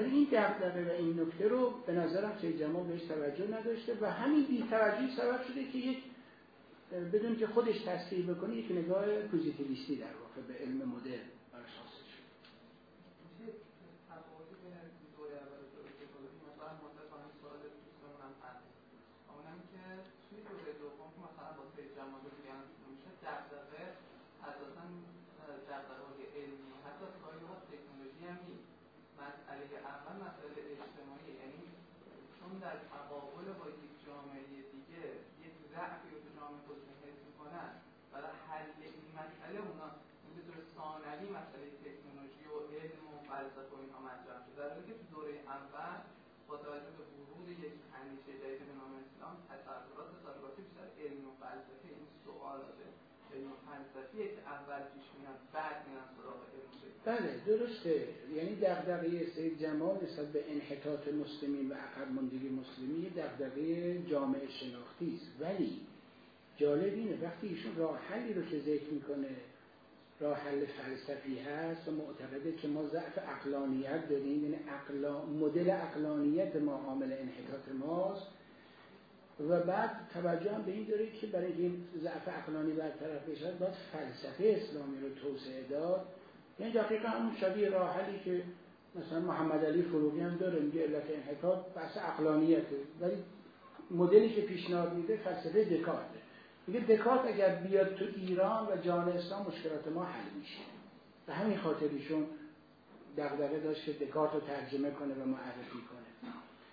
ولی این دغدغه و این نکته رو به نظرم سید جمال بهش توجه نداشته و همین بی‌توجهی سبب شده که یک بدون که خودش تصحیح بکنه یک نگاه پوزیتیویستی در واقع به علم مدرن براش حاصل شد. میشه تفاوتی بین دوره اول و دوره دوم مثلا منتظر سوال دوستان هم هست. اونم که توی دوره دوم که مثلا با سید جمال دیگه میشه دغدغه اساساً دغدغه‌های علمی حتی کاری با تکنولوژی هم نیست. مسئله اول مسئله اجتماعی، یعنی چون در تقابل با یک جامعه دیگه یک ضعفی رو جامعه خودشون حس میکنن برای حل این مسئله اونا به طور ثانوی مسئله تکنولوژی و علم و فلسفه و اینها مطرح شد، در حالی که تو دوره اول با توجه به ورود یک اندیشه جدید به نام اسلام تسلطات بیشتر علم و فلسفه، این سوالات علم و فلسفیه که اول پیش میاد بعد میرن سراغ علم. بله درسته، یعنی دغدغه سید جمال نسبت به انحطاط مسلمین و عقب ماندگی مسلمین دغدغه جامعه شناختی است. ولی جالب اینه وقتی ایشون راه حلی رو که ذکر میکنه راه حل فلسفی هست و معتقده که ما ضعف عقلانیت داریم، یعنی مدل عقلانیت ما عامل انحطاط ماست و بعد توجه هم به این داره که برای این ضعف عقلانی برطرف بشه باید فلسفه اسلامی رو توسعه داد. یعنی دقیقا همون شبیه راه حلی که مثلا محمد علی فروغی هم داره، میگه علت انحطاط بحث عقلانیته، ولی مدلی که پیشنهاد میده فلسفه دکارته. میگه دکارت اگر بیاد تو ایران و جهان اسلام مشکلات ما حل میشه. به همین خاطر ایشون دغدغه داشت که دکارت رو ترجمه کنه و معرفی کنه.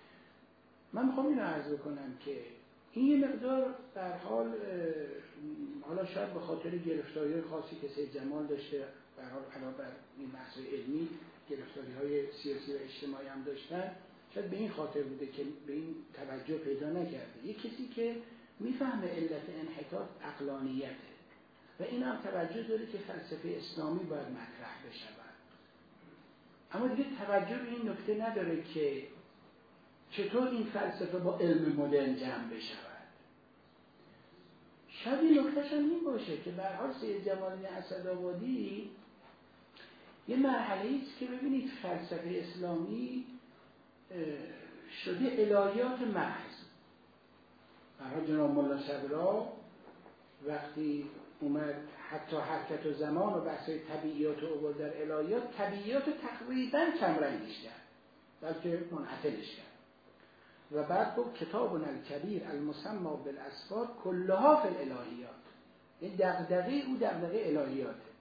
من میخوام اینو عرض کنم که این یه مقدار در حال حالا شاید به خاطر گرفتاری خاصی که سید جمال داشته، به هر حال علاوه بر این بحث علمی گرفتاری‌های سیاسی و اجتماعی هم داشتن، شاید به این خاطر بوده که به این توجه پیدا نکرده. یک کسی که میفهمه علت انحطاط عقلانیته و این هم توجه داره که فلسفه اسلامی باید مطرح بشود، اما دیگه توجه به این نکته نداره که چطور این فلسفه با علم مدرن جمع بشود. شاید این نکتهش هم این باشه که به هر حال سید جمال اسدآبادی یه مرحله ایست که ببینید فلسفه اسلامی شده الهیات محض. برای جناب ملا صدرا وقتی اومد حتی حرکت و زمان و بحث طبیعیات رو آورد در الهیات، طبیعیات تقریبا کمرنگش کرد بلکه منعطلش کرد و بعد گفت کتابنا الکبیر المسمى بالاسفار کلها فی الالهیات. این دغدغه او دغدغه الهیاته.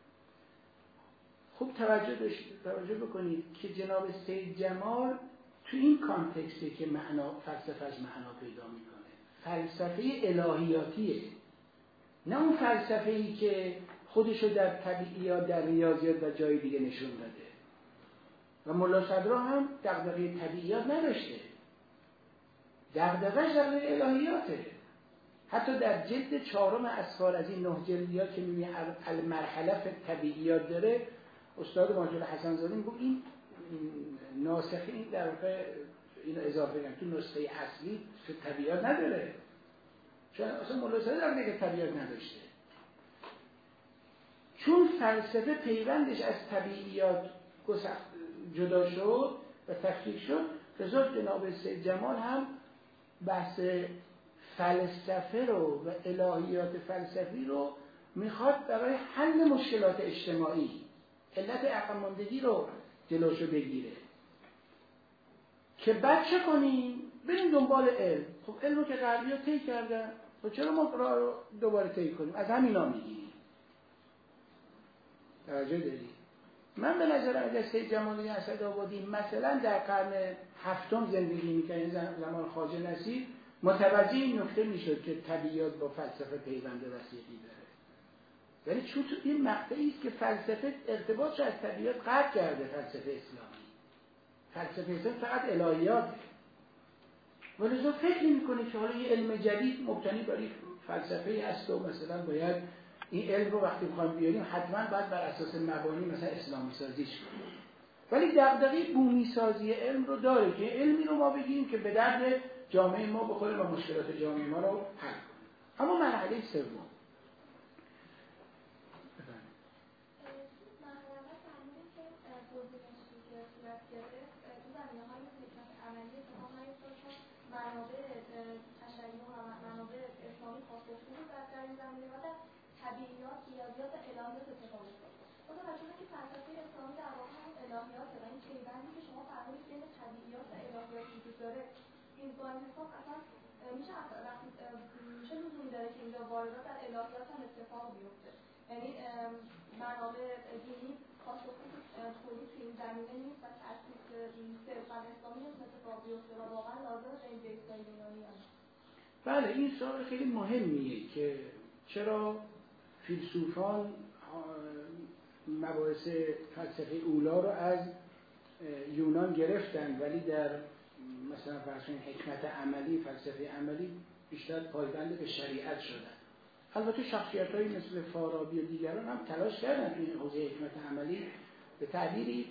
خوب توجه بکنید که جناب سید جمال تو این کانتکستی که فلسفهش معنا پیدا میکنه فلسفه الهیاتیه، نه اون فلسفه‌ای که خودشو در طبیعیات در ریاضیات و جای دیگه نشون داده. و ملا صدرا هم دغدغه طبیعیات نداشته، دغدغه‌اش دغدغه الهیاته. حتی در جلد 4 اسفار از این 9 جلدیات که میگه المرحله فی طبیعیات داره، استاد ماجد حسن زاده میگه این ناسخه این در واقع اینو اضافه کردن تو نسخه اصلی که طبیعیات نداره، چون اصلا مولا صدرا در میگه طبیعیات نداشته. چون فلسفه پیوندش از طبیعیات جدا شد و تفکیک شد، لذا جناب سید جمال هم بحث فلسفه رو و الهیات فلسفی رو میخواد برای حل مشکلات اجتماعی، علت عقب ماندگی رو جلوشو بگیره که بعد چه کنیم؟ بریم دنبال علم. خب علم رو که غربی‌ها طی کردن، خب چرا ما راه رو دوباره طی کنیم؟ از همینا میگیریم. توجه دارید؟ من به نظرم اگر سید جمال اسدآبادی مثلا در قرن 7 زندگی می‌کرد، زمان خواجه نصیر، متوجه این نکته میشد که طبیعیات با فلسفه پیوند وثیقی داره. ولی چون تو این مقطعی است که فلسفه ارتباطش از طبیعیات قطع کرده، فلسفه اسلامی. فلسفه اسلامی فقط الهیاته. ولذا فکر می‌کنه که حالا یه علم جدید مبتنی بر فلسفه است و مثلا باید این علم رو وقتی می‌خوایم بیاریم حتما باید بر اساس مبانی مثلا اسلامی سازیش کنیم. ولی دغدغه بومی سازی علم رو داره که علمی رو ما بگیم که به درد جامعه ما بخوره و مشکلات جامعه ما رو حل کنه. اما مرحله سوم زمینه‌های مثل حکمت عملی اتفاق نیفتاد، چون منابع تشیع و منابع اسلامی پاسخگو بود در این زمینه و در طبیعیات، ریاضیات و الهیات اتفاق افتاد. با توجه به اینکه فلسفه اسلامی در واقع همون الهیات و این پیوندی که شما فرمودید بین طبیعیات و الهیات وجود داره، این با این حساب اصلا میشه وقتی چه لزومی داره که اینجا واردات در الهیات هم اتفاق بیفته؟ یعنی منابع دینی پاسخگو تولید توی این زمینه نیست و تأسیس صرفا اسلامی نیست اتفاق بیفته و واقعا لازم به این بیس‌های یونانی هست. بله، این سوال خیلی مهمیه که چرا فیلسوفان مباحث فلسفه اولا رو از یونان گرفتن ولی در مثلا فرض کنید حکمت عملی، فلسفه عملی بیشتر پایبند به شریعت شدن. البته شخصیت‌هایی مثل فارابی و دیگران هم تلاش کردن توی این حوزه حکمت عملی. به تعبیری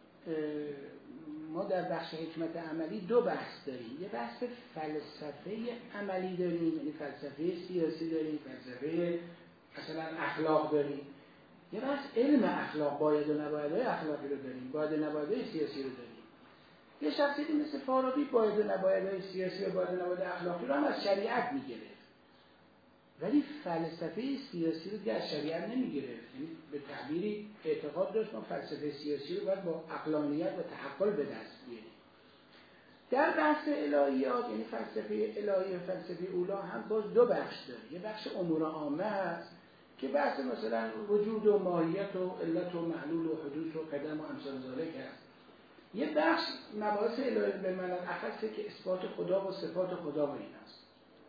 ما در بخش حکمت عملی دو بحث داریم. یه بحث فلسفه عملی داریم، یعنی فلسفه سیاسی داریم، فلسفه مثلا اخلاق داریم. یه بحث علم اخلاق، باید و نبایدهای اخلاقی رو داریم، باید و نبایدهای سیاسی رو داریم. یه شخصیتی مثل فارابی باید و نبایدهای سیاسی و باید و نبایدهای اخلاقی رو هم از شریعت میگرفت، ولی فلسفه سیاسی رو دیگه از شریعت نمیگرفت. یعنی به تعبیری اعتقاد داشت ما فلسفه سیاسی رو باید با عقلانیت و تعقل به دست بیاریم. در بحث الهیات، یعنی فلسفه الهی و فلسفه اولا هم باز دو بخش داره. یه بخش امور عامه هست که بحث مثلا وجود و ماهیت و علت و معلول و حدوث و قدم و امثال ذالک هست. یه بخش مباحث الهی به معنی اخصه که اثبات خدا و صفات خدا و این هست.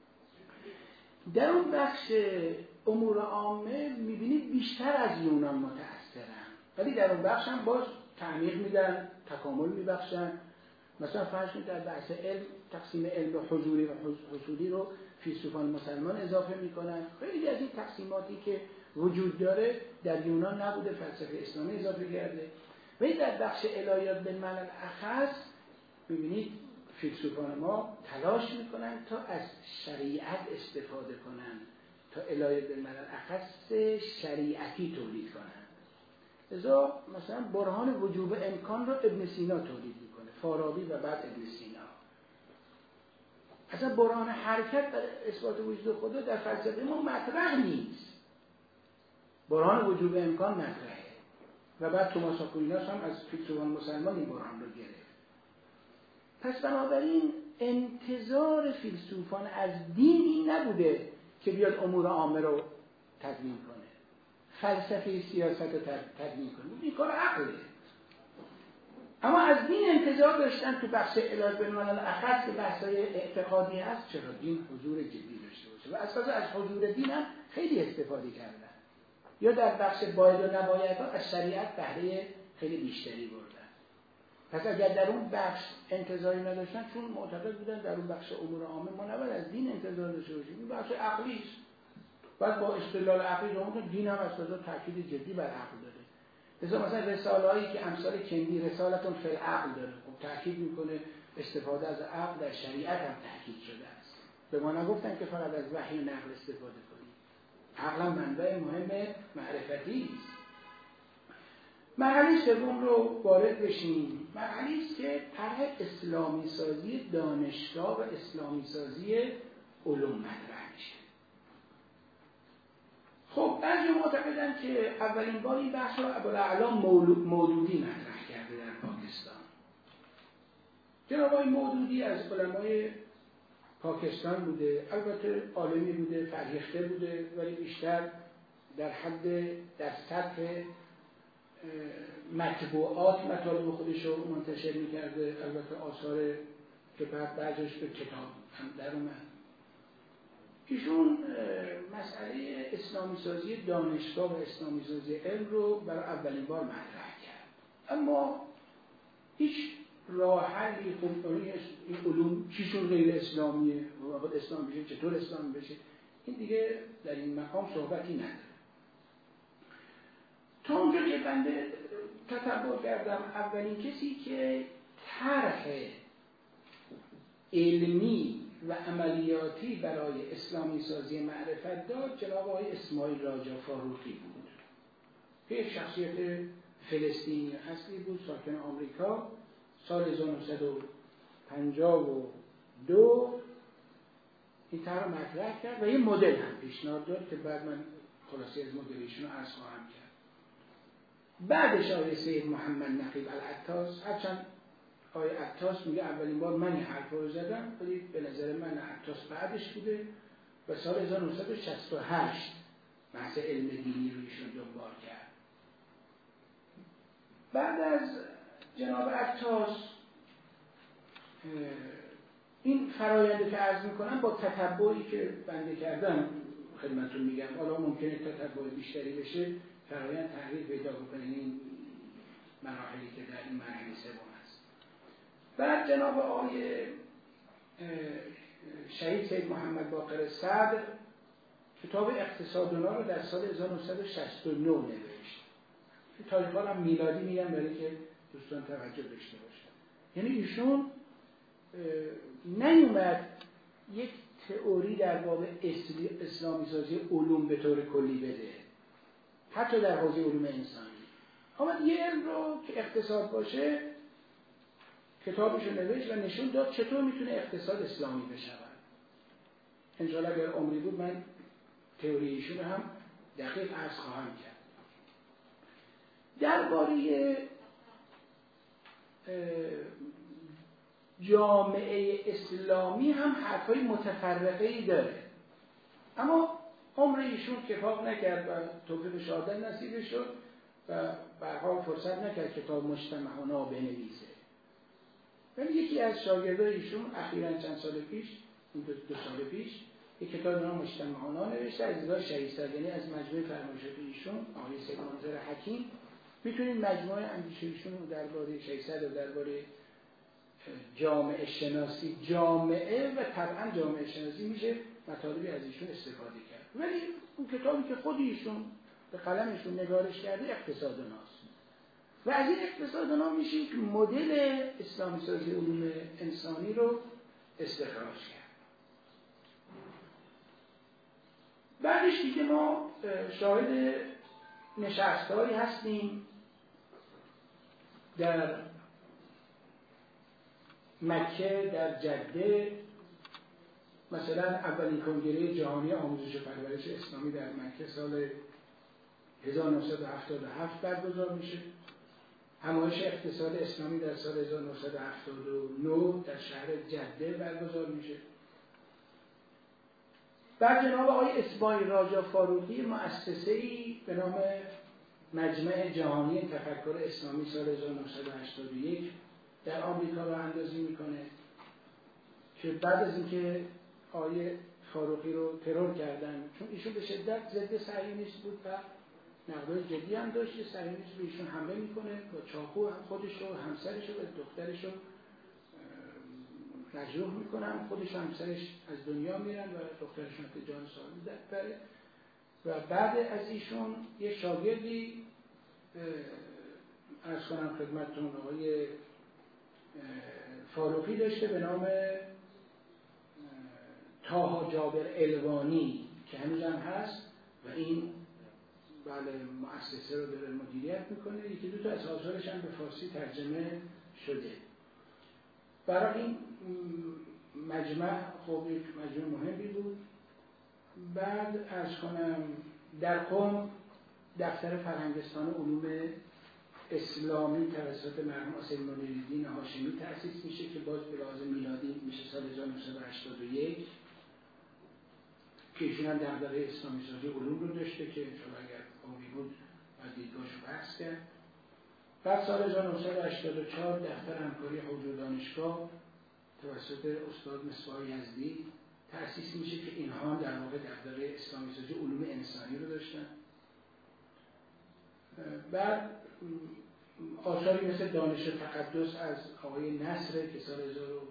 در اون بخش امور عامه میبینید بیشتر از یونان متأثرن، ولی در اون بخش هم باز تعمیق میدن، تکامل میبخشن. مثلا فرض کنید در بحث علم تقسیم علم حضوری و حصولی رو فیلسوفان مسلمان اضافه میکنن. خیلی از این تقسیماتی که وجود داره در یونان نبوده، فلسفه اسلامی اضافه کرده. ولی در بخش الهیات به معنی اخص میبینید فیلسوفان ما تلاش میکنن تا از شریعت استفاده کنن، تا الهیات به معنی اخص شریعتی تولید کنن. لذا مثلا برهان وجوب امکان رو ابن سینا تولید میکنه، فارابی و بعد ابن سینا. اصلا برهان حرکت در اثبات وجود خدا در فلسفه ما مطرح نیست. برهان وجوب امکان مطرحه و بعد توماس آکویناس هم از فیلسوفان مسلمان این برهان رو گرفت. پس بنابراین انتظار فیلسوفان از دین این نبوده که بیاد امور عامه رو تدوین کنه، فلسفه سیاست رو تدوین کنه. این کار عقله. اما از دین انتظار داشتن تو بخش الهی به معنی اخص که بحث‌های اعتقادی هست، چرا دین حضور جدی داشته باشه و اساسا از حضور دین هم خیلی استفاده کردن. یا در بخش باید و نبایدها از شریعت بهره خیلی بیشتری بردن. پس اگر در اون بخش انتظاری نداشتن، چون معتقد بودن در اون بخش امور عامه ما نباید از دین انتظار داشته باشیم، این بخش عقلی است. بعد با استدلال عقلی جمعون دین هم اساسا تاکید جدی بر عقل داره. مثلا رساله‌هایی که امثال کندی رسالتون فی العقل داره، خب تاکید میکنه استفاده از عقل در شریعت هم تاکید شده است. به ما نگفتن که فقط از وحی و نقل استفاده کنیم. عقل هم منبع مهم معرفتی است. مرحله سوم رو وارد بشیم. مرحله است که طرح اسلامی سازی دانشگاه و اسلامی سازی علوم مطرح میشه. خب بعضی معتقدن که اولین بار این بحث رو ابوالعلا مودودی مطرح کرده در پاکستان. جناب آقای مودودی از علمای پاکستان بوده، البته عالمی بوده، فرهیخته بوده، ولی بیشتر در سطح مطبوعات مطالب خودش رو منتشر میکرده. البته آثار که بعضش به کتاب هم در اومد. ایشون مسئله اسلامی سازی دانشگاه و اسلامی سازی علم رو برای اولین بار مطرح کرد، اما هیچ راه حلی این علوم چیشون غیر اسلامیه و باید اسلام بشه، چطور اسلام بشه، این دیگه در این مقام صحبتی نداره. تا اونجا که بنده تتبع کردم، اولین کسی که طرح علمی و عملیاتی برای اسلامی سازی معرفت داد جناب آقای اسماعیل راجا فاروقی بود که یک شخصیت فلسطینی اصلی بود، ساکن آمریکا، سال 1952 این طرح مطرح کرد و یه مدل هم پیشنهاد داد که بعد من خلاصه از مدلشون رو عرض خواهم کرد. بعدش آقای سید محمد نقیب العطاس، هرچند آقای عطاس میگه اولین بار من این حرف رو زدم، ولی به نظر من عطاس بعدش بوده و سال 1968 بحث علم دینی رو ایشون دنبال کرد. بعد از جناب عطاس این فراینده که عرض میکنم با تتبعی که بنده کردم خدمتتون میگم، حالا ممکنه تتبع بیشتری بشه، فرایند تغییر پیدا بکنه این مراحلی که در این مرحله سوم است. بعد جناب آقای شهید سید محمد باقر صدر کتاب اقتصادنا رو در سال 1969 نوشت. تاریخ‌ها هم میلادی میگم برای که دوستان توجه داشته باشن. یعنی ایشون نیومد یک تئوری در باب اسلامی سازی علوم به طور کلی بده، حتی در حوزه علوم انسانی. اما یه علم رو که اقتصاد باشه کتابش رو نوشت و نشون داد چطور میتونه اقتصاد اسلامی بشود. انشاءالله اگر عمری بود من تئوری ایشون هم دقیق عرض خواهم کرد. درباره جامعه اسلامی هم حرفای متفرقه‌ای داره، اما عمر ایشون کفاف نکرد و توفیق شهادت نصیب شد و به هر حال فرصت نکرد کتاب مجتمعنا بنویسه. ولی یکی از شاگردای ایشون اخیراً چند سال پیش، دو سال پیش، یک کتاب نام مجتمعنا نوشته از دیدگاه شهیدسر، یعنی از مجموعه فرمایشات ایشون آقای سید منظر حکیم. میتونید مجموعه اندیشه ایشون رو درباره شهیدسر و درباره جامعه شناسی، جامعه و طبعا جامعه شناسی میشه مطالبی از ایشون استفاده کرد. ولی اون کتابی که خود ایشون به قلمشون نگارش کرده اقتصادناست و از این اقتصادنا میشه یک مدل اسلامی سازی علوم انسانی رو استخراج کرد. بعدش دیگه ما شاهد نشستهایی هستیم در مکه، در جده، مثلا اولین کنگره جهانی آموزش و پرورش اسلامی در مکه سال 1977 برگزار میشه. همایش اقتصاد اسلامی در سال 1979 در شهر جده برگزار میشه. بعد جناب آقای اسماعیل راجا فاروقی مؤسسه‌ای به نام مجمع جهانی تفکر اسلامی سال 1981 در آمریکا راه اندازی میکنه که بعد از اینکه آقای فاروقی رو ترور کردن، چون ایشون به شدت ضد صهیونیسم بود و نقدای جدی هم داشت، صهیونیسم به ایشون حمله میکنه با چاقو، هم خودش رو، همسرش رو و دخترش رو مجروح میکنن، خودش و همسرش از دنیا میرن و دخترشون به جان سالم بره. و بعد از ایشون یه شاگردی عرض کنم خدمتتون آقای فاروقی داشته به نام طاها جابر الوانی که هنوز هم هست و این بله مؤسسه رو داره مدیریت میکنه. یکی دو تا از آثارش هم به فارسی ترجمه شده. برای این مجمع خب یک مجمع مهمی بود. بعد عرض کنم در قم دفتر فرهنگستان علوم اسلامی توسط مرحوم حسین منیرالدین هاشمی تأسیس میشه که باز به لحاظ میلادی میشه سال 1981 که ایشون هم دغدغه اسلامی سازی علوم رو داشته که انشاءالله اگر قومی بود از دیدگاهش رو بحث کرد. بعد سال 1984 دفتر همکاری حوزه دانشگاه توسط استاد مصباح یزدی تأسیس میشه که اینها در واقع دغدغه اسلامی سازی علوم انسانی رو داشتن. بعد آثاری مثل دانش تقدس از آقای نصر که سال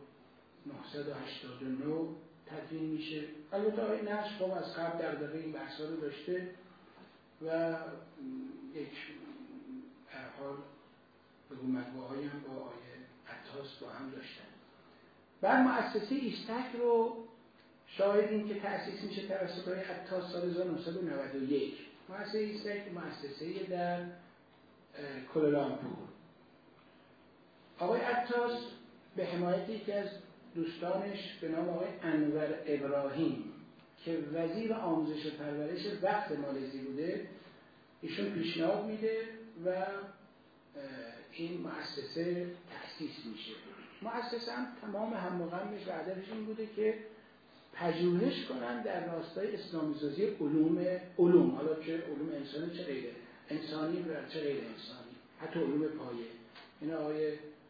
1989 تدوین میشه. البته آقای نصر خب از قبل دغدغه این بحثا رو داشته و یک حال بگو مطبوعهایی هم با آقای عطاس با هم داشتن. بعد مؤسسه ایستک رو شاهدیم که تأسیس میشه توسط آقای عطاس سال 1991. مؤسسه ایستک مؤسسه در کوالالامپور آقای عطاس به حمایت یکی از دوستانش به نام آقای انور ابراهیم که وزیر آموزش و پرورش وقت مالزی بوده، ایشون پیشنهاد میده و این مؤسسه تأسیس میشه. مؤسسه هم تمام هم و غمش و هدفش این بوده که پژوهش کنن در راستای اسلامی‌سازی علوم، حالا چه علوم انسانی چه غیر انسانی و چه غیر انسانی، حتی علوم پایه. این آقای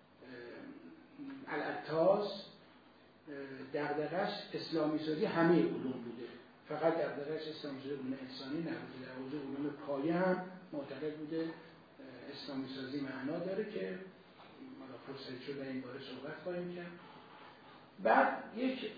العطاس دغدغه‌اش اسلامی‌سازی همه علوم بوده، فقط دغدغه‌اش اسلامی‌سازی علوم انسانی نبوده. در حوزه علوم پایه هم معتقد بوده اسلامی‌سازی معنا داره که ما فرصت شده این باره صحبت خواهیم کرد. بعد یک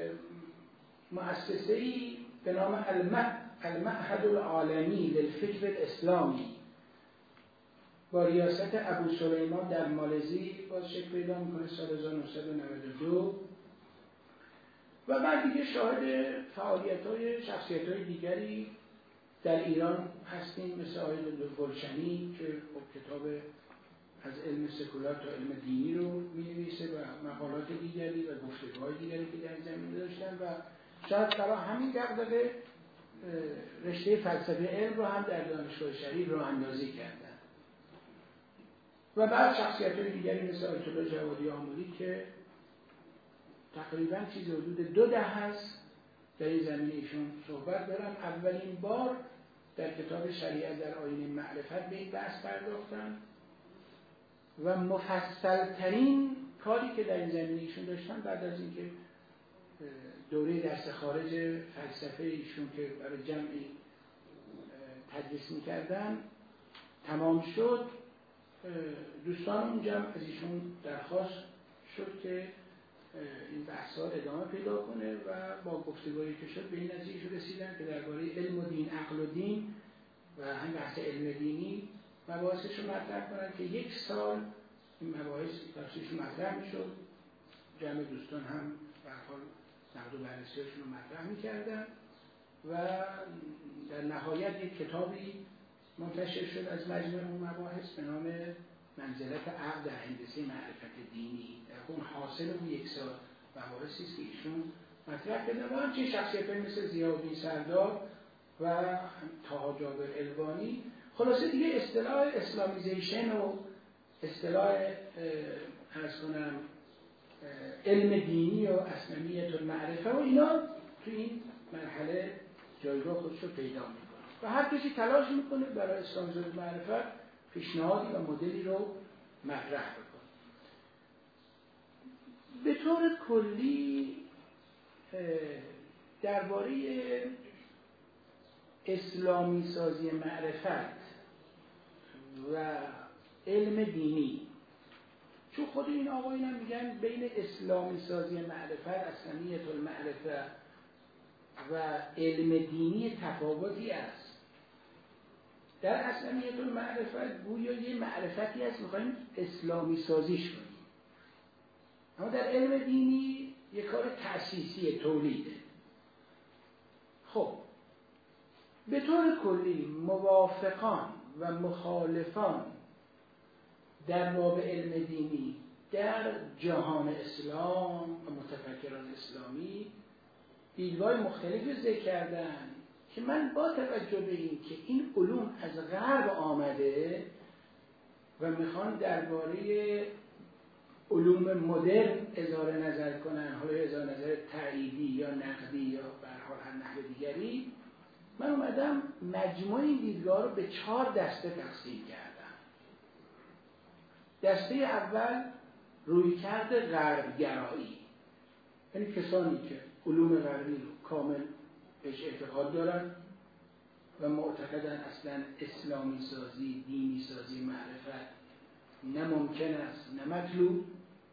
مؤسسه‌ای به نام المعهد العالمی للفکر الاسلامی با ریاست ابو سلیمان در مالزی باز شکل پیدا میکنه سال 1992 و بعد دیگه شاهد فعالیت‌های شخصیت‌های دیگری در ایران هستیم، مثل آقای دکتر گلشنی که کتاب از علم سکولار تا علم دینی رو می‌نویسه و مقالات دیگری و گفتگوهای دیگری که در این زمینه داشتن و شاید برای همین دغدغه رشته فلسفه علم رو هم در دانشگاه شریف راه اندازی کردن. و بعد شخصیت‌های دیگری مثل آیت الله جوادی آملی که تقریباً چیزی حدود 2 دهه هست در این زمینه ایشون صحبت دارن. اولین بار در کتاب شریعت در آیین معرفت به این بحث پرداختن و مفصل‌ترین کاری که در این زمینه ایشون داشتن بعد از اینکه دوره درس خارج فلسفه ایشون که برای جمعی تدریس می‌کردن تمام شد، دوستان اون جمع از ایشون درخواست شد که این بحث‌ها ادامه پیدا کنه و با گفتگویی که شد به این نتیجه رسیدن که درباره علم و دین، عقل و دین و هم بحث علم دینی مباحثش رو مطرح کنن که 1 سال این مباحث تفصیلش مطرح می‌شد. جمع دوستان هم به هر حال نقد و بررسی‌هاشون رو مطرح می‌کردن و در نهایت یک کتابی منتشر شد از مجموع اون مباحث به نام منزلت عقل در هندسه معرفت دینی. در اون حاصل اون 1 سال مباحثی است که ایشون مطرح کردن و همچنین شخصیت‌هایی مثل ضیاءالدین سردار و طاها جابر البانی. خلاصه دیگه اصطلاح اسلامیزیشن و اصطلاح عرض کنم علم دینی و اسلامیت المعرفه و اینا تو این مرحله جایگاه خودش رو پیدا میکنه و هر کسی تلاش میکنه برای اسلامیزیشن معرفت پیشنهادی و مدلی رو مطرح بکنه. به طور کلی درباره اسلامی سازی معرفت و علم دینی، چون خود این آقایون هم میگن بین اسلامی سازی معرفت، اسلامیت المعرفه و علم دینی تفاوتی است. در اسلامیت المعرفت گویا یه معرفتی هست میخوایم اسلامی سازیش کنیم، اما در علم دینی یه کار تأسیسی تولیده. خب به طور کلی موافقان و مخالفان در باب علم دینی در جهان اسلام و متفکران اسلامی دیدگاه مختلفی ذکر کردن که من با توجه به این که این علوم از غرب آمده و میخوان درباره علوم مدرن اظهار نظر کنن، حالا اظهار نظر تأییدی یا نقدی یا به هر حال هر نحو دیگری، من اومدم مجموع این دیدگاه رو به 4 دسته تقسیم کردم. دسته اول رویکرد غربگرایی، یعنی کسانی که علوم غربی رو کامل بهش اعتقاد دارن و معتقدن اصلا اسلامی سازی، دینی سازی معرفت نه ممکن است نه مطلوب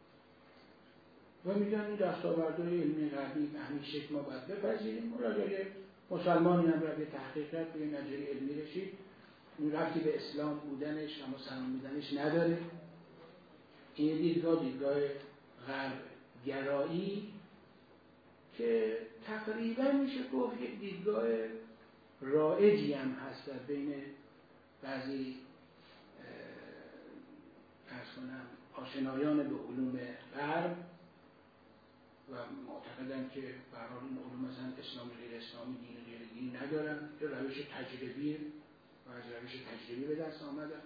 و میگن این دستاوردهای علمی غربی به همین شکل ما باید بپذیریم. اگر مسلمانی هم را به تحقیق کرد به نتیجه علمی رسید، این ربطی به اسلام بودنش و مسلمان بودنش نداره. این دیدگاه غرب گرایی که تقریبا میشه گفت یک دیدگاه رایجی هم هست در بین بعضی آشنایان به علوم غرب و معتقدن که به هر حال این علوم مثلا اسلامی غیر اسلامی دین و غیر دین ندارن، یه روش تجربی و از روش تجربی به دست آمدن.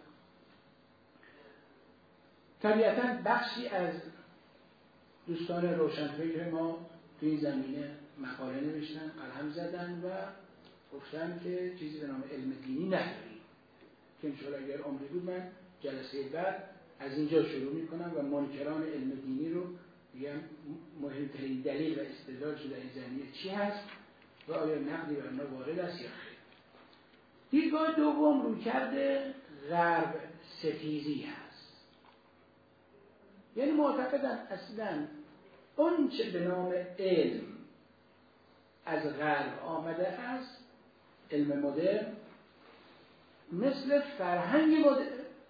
طبیعتاً بخشی از دوستان روشنفکر ما تو این زمینه مقاله نوشتن، قلم زدن و گفتن که چیزی به نام علم دینی نداریم، که انشاءالله اگر عمری بود من جلسه بعد از اینجا شروع میکنم و منکران علم دینی رو میگم مهمترین دلیل و استدلالش در این زمینه چی هست و آیا نقدی بر ما وارد است یا خیر. دیدگاه دوم رویکرد غرب ستیزی هست، یعنی معتقدن اصلا اون چه به نام علم از غرب آمده است، علم مدرن، مثل فرهنگ مدرن،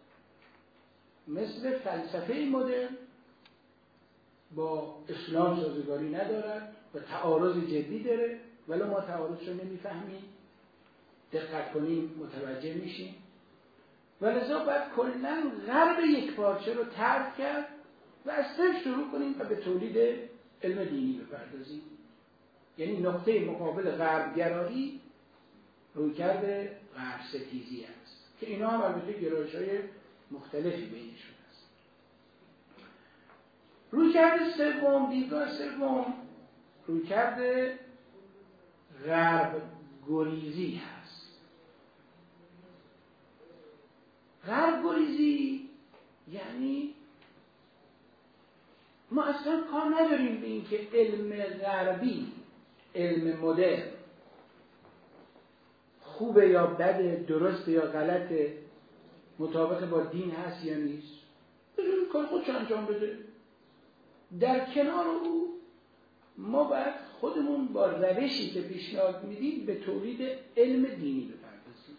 مثل فلسفه مدرن با اسلام سازگاری ندارد و تعارض جدی داره، ولی ما تعارضش رو نمیفهمیم، دقت کنیم متوجه میشیم و لذا باید کلاً غرب یک پارچه رو ترک کرد و از صفر شروع کنیم و به تولید علم دینی بپردازیم. یعنی نقطه مقابل غرب گرایی رویکرد غرب ستیزی است که اینا هم البته گرایش‌های مختلفی بینشون است. رویکرد سوم، دیدگاه سوم، رویکرد غرب گریزی هست. غرب گریزی یعنی ما اصلا کار نداریم به این که علم غربی، علم مدرن خوبه یا بده، درسته یا غلطه، مطابق با دین هست یا نیست، بذاریم کار خودش انجام بده. در کنار او ما باید خودمون با روشی که پیشنهاد میدیم به تولید علم دینی بپردازیم.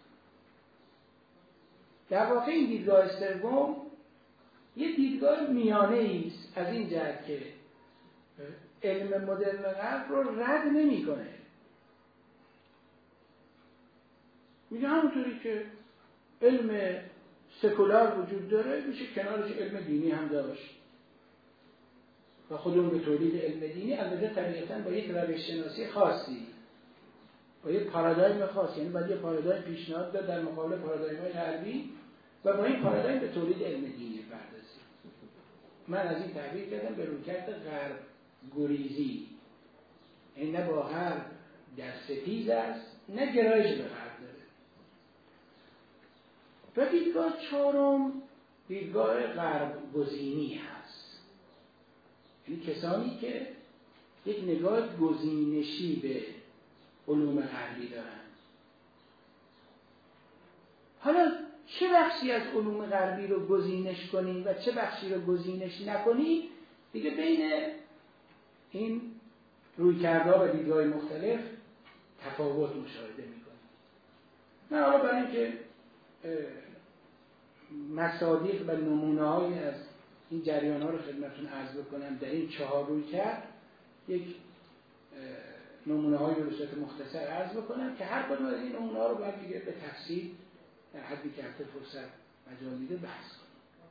در واقع این دیدگاه سوم یه دیدگاه میانه است، از این جهت که علم مدرن غرب رو رد نمی‌کنه. میگه همونطوری که علم سکولار وجود داره میشه کنارش علم دینی هم داشت و خودمون به تولید علم دینی، البته طبیعتاً با یک روش شناسی خاصی، با یک پارادایم خاص، یعنی باید یک پارادایم پیشنهاد داد در مقابل پارادایم‌های غربی و با این پارادایم به تولید علم دینی بپردازیم. من از این تعبیر کردم به رویکرد غرب گریزی، این نه با غرب در ستیز است نه گرایش به غرب داره. و دیدگاه چهارم دیدگاه غرب گزینی هست، یعنی کسانی که یک نگاه گزینشی به علوم غربی دارن. حالا چه بخشی از علوم غربی رو گزینش کنیم و چه بخشی رو گزینش نکنیم، دیگه بین این رویکردها و دیدگاه مختلف تفاوت مشاهده میکنیم. من حالا برای اینکه مصادیق و نمونه‌هایی از این جریان‌ها رو خدمتتون عرض بکنم در این 4 رویکرد، یک نمونه‌هایی رو به صورت مختصر عرض بکنم که هر کدوم از این نمونه‌ها رو باید دیگه به تفصیل در حدی که حتی فرصت مجال میده بحث کنیم.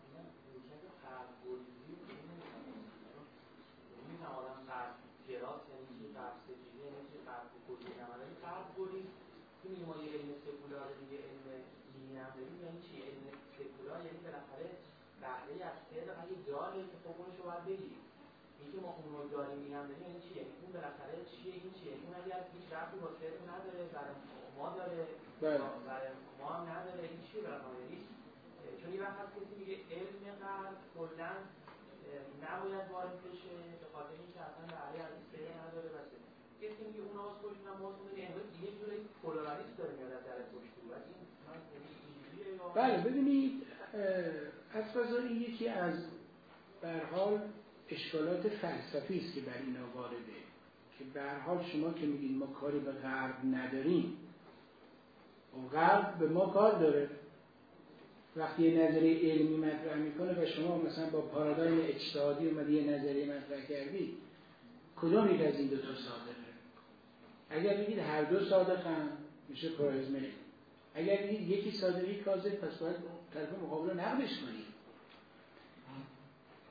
این ما یه علم سکولار دیگه علم دینی هم داریم، یعنی چی؟ علم سکولار یعنی بالاخره بهره از خیر اگه داره که خب اونشو باید بگیریم. اینکه ما اون رو داریم این هم داریم یعنی چی؟ یعنی اون بالاخره چیه این چیه؟ اون اگر هیچ ربطی با خیر نداره، برای ما داره، برای ما هم نداره، این چیه بالاخره نیست؟ چون این وقت هست کسی میگه علم غرب کلاً نباید وارد بشه به خاطر اینکه اصلا بهره از خیر نداره واسه کسی میگه اون آواز خوشون هم باز کنه، یعنی یه جوری پولاریست داره میاد از در پشت و این من اینجوریه یا بله ببینید از فضایی یکی از به هر حال اشکالات فلسفی است که بر اینا وارده، که به هر حال شما که میگید ما کاری به غرب نداریم و غرب به ما کار داره، وقتی یه نظریه علمی مطرح میکنه و شما مثلا با پارادایم اجتهادی اومدی یه نظریه مطرح کردی، کدوم یک از این دو تا صادقه؟ اگر بگید هر دو صادقن میشه پرایزمه، اگر بگید یکی صادقی کاذب، پس باید طرف مقابل رو نقدش کنید.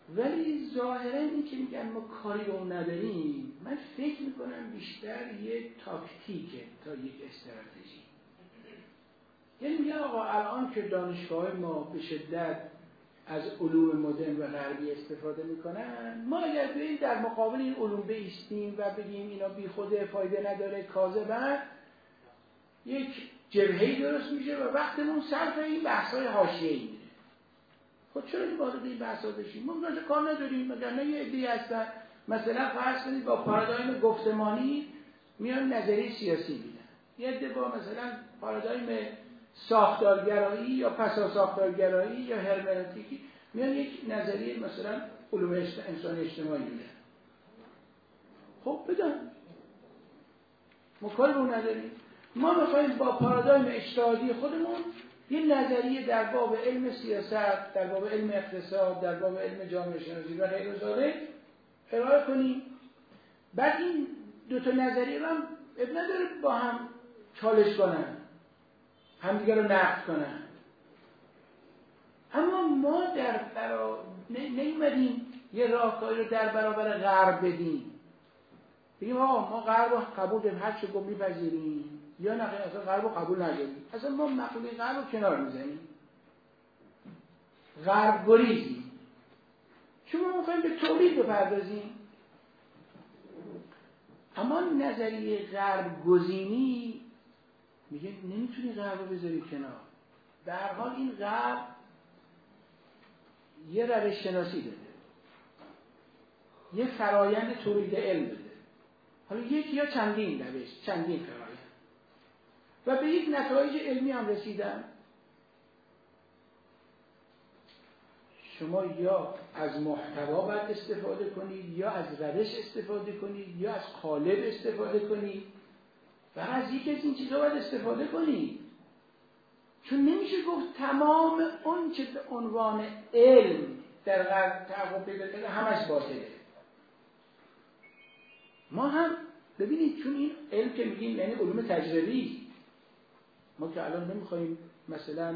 ولی ظاهرا این که میگن ما کاری با اون نداریم، من فکر میکنم بیشتر یه تاکتیکه تا یک استراتژی. یعنی میگن آقا الان که دانشگاه ما به شدت از علوم مدرن و غربی استفاده میکنن، ما اگر بریم در مقابل این علوم بایستیم و بگیم اینا بی خوده، فایده نداره، کاذبن، یک جبهه‌ای درست میشه و وقتمون صرف این بحث‌های حاشیه‌ای میره. خب چرا این وارد این بحث‌ها بشیم؟ ما مثلا کار نداریم، مثلا یه عده‌ای هستن مثلا فرض کنید با پارادایم گفتمانی میان نظریه سیاسی میدن، یه عده با مثلا پارادایم ساختارگرایی یا پسا ساختارگرایی یا هرمنوتیکی میان یک نظریه مثلا علوم انسان اجتماعی میدن. خب بدن، ما کاری رو نداریم. ما میخوایم با پارادایم اجتهادی خودمون یه نظریه در باب علم سیاست، در باب علم اقتصاد، در باب علم جامعه شناسی و غیره ذالک ارائه کنیم. بعد این دو تا نظریه رو هم اب نداره با هم چالش کنن، همدیگه رو نقد کنن. اما ما نیومدیم یه راهکاری رو در برابر غرب بدیم، بگیم آقا ما غرب رو قبول داریم، هر چه گفت میپذیریم، یا نه اصلا غرب رو قبول نداریم، اصلا ما مقوله غرب رو کنار میزنیم، غرب گریزیم، چون ما میخوایم به تولید بپردازیم. اما نظریه غرب گزینی میگه نمیتونی غرب رو بذاری کنار. در هر حال این غرب یه روش شناسی داده، یه فرایند تولید علم داده، حالا یک یا چندین روش، چندین فرایند، و به یک نتایج علمی هم رسیدن. شما یا از محتوا باید استفاده کنید، یا از روش استفاده کنید، یا از قالب استفاده کنید، و از یک از این چیزا باید استفاده کنید. چون نمیشه گفت تمام اون چه به عنوان علم در غرب تحقق پیدا کرده همش باطله. ما هم ببینید، چون این علم که میگیم یعنی علوم تجربی، ما که الان نمیخوایم مثلا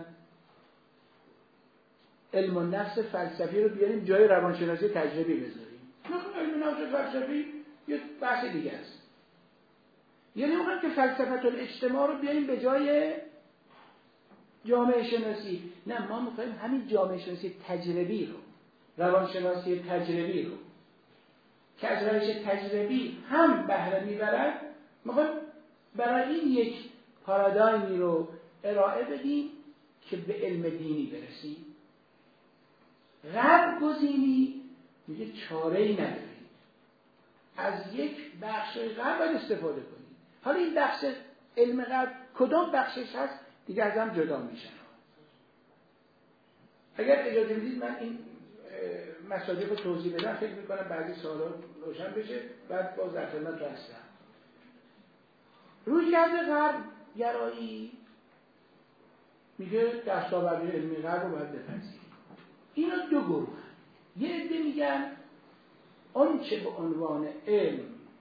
علم النفس فلسفی رو بیاریم جای روانشناسی تجربی بذاریم. نه، علم نفس فلسفی یه بحث دیگه است. یعنی اونم که فلسفه الاجتماع رو بیاریم به جای جامعه شناسی. نه، ما میخوایم همین جامعه شناسی تجربی رو، روانشناسی تجربی رو که از روش تجربی هم بهره میبرد، میخوایم برای این یک پارادایمی رو ارائه بدیم که به علم دینی برسیم. غرب گزینی میگه چاره‌ای ندارید، از یک بخش غرب باید استفاده کنید. حالا این بخش علم غرب کدام بخشش هست دیگه از هم جدا میشن. اگر اجازه بدید من این مصادیق رو توضیح بدم، فکر میکنم بعضی سوالا روشن بشه، بعد باز در خدمت هستم. رویکرد غرب گرایی میگه دستاوردهای علمی غرب رو باید بپذیریم. اینا دو گروه هست. یه عده میگن آنچه به عنوان علم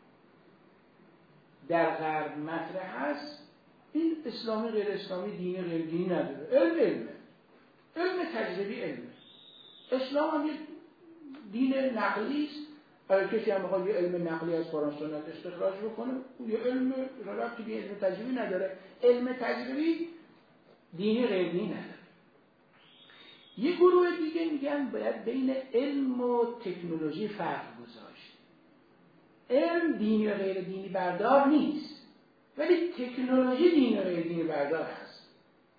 در غرب مطرح هست، این اسلامی غیر اسلامی، دینی غیر دینی نداره، علمه، علم تجربی علمه. اسلام هم یه دین نقلی است. اگر کسی هم بخواد یه علم نقلی از قرآن سنت استخراج بکنه، یه علم ربطی به علم تجربی نداره. علم تجربی دینی غیر دینی نداره. یه گروه دیگه میگن باید بین علم و تکنولوژی فرق گذاشت. علم دینی و غیر دینی بردار نیست، ولی تکنولوژی دینی و غیر دینی بردار هست.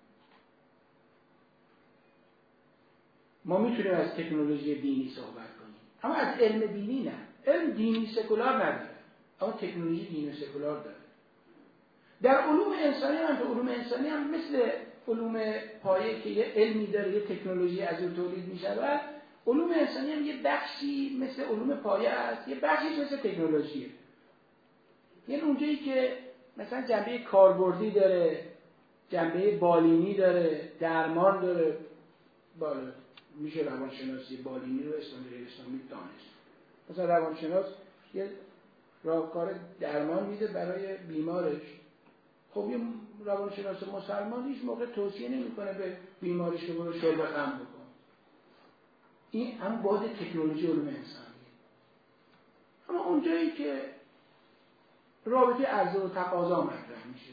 ما میتونیم از تکنولوژی دینی صحبت کنیم، اما از علم دینی نه. علم دینی سکولار نداره، اما تکنولوژی دینی سکولار داره. در علوم انسانی هم، تو علوم انسانی هم مثل علوم پایه که یه علمی داره، یه تکنولوژی از اون تولید میشه، و علوم انسانی هم یه بخشی مثل علوم پایه است، یه بخشی مثل تکنولوژیه. یعنی اونجایی که مثلا جنبه کاربردی داره، جنبه بالینی داره، درمان داره، بالا میشه روانشناسی بالینی رو اسلامی غیر اسلامی دانست. مثلا روانشناس یه راهکار درمان میده برای بیمارش. خب یه روانشناس مسلمان هیچ موقع توصیه نمیکنه به بیمارش که برو شرب خمر بکن. این هم بعد تکنولوژی علوم انسانیه. اما اونجایی که رابطه عرضه و تقاضا مطرح میشه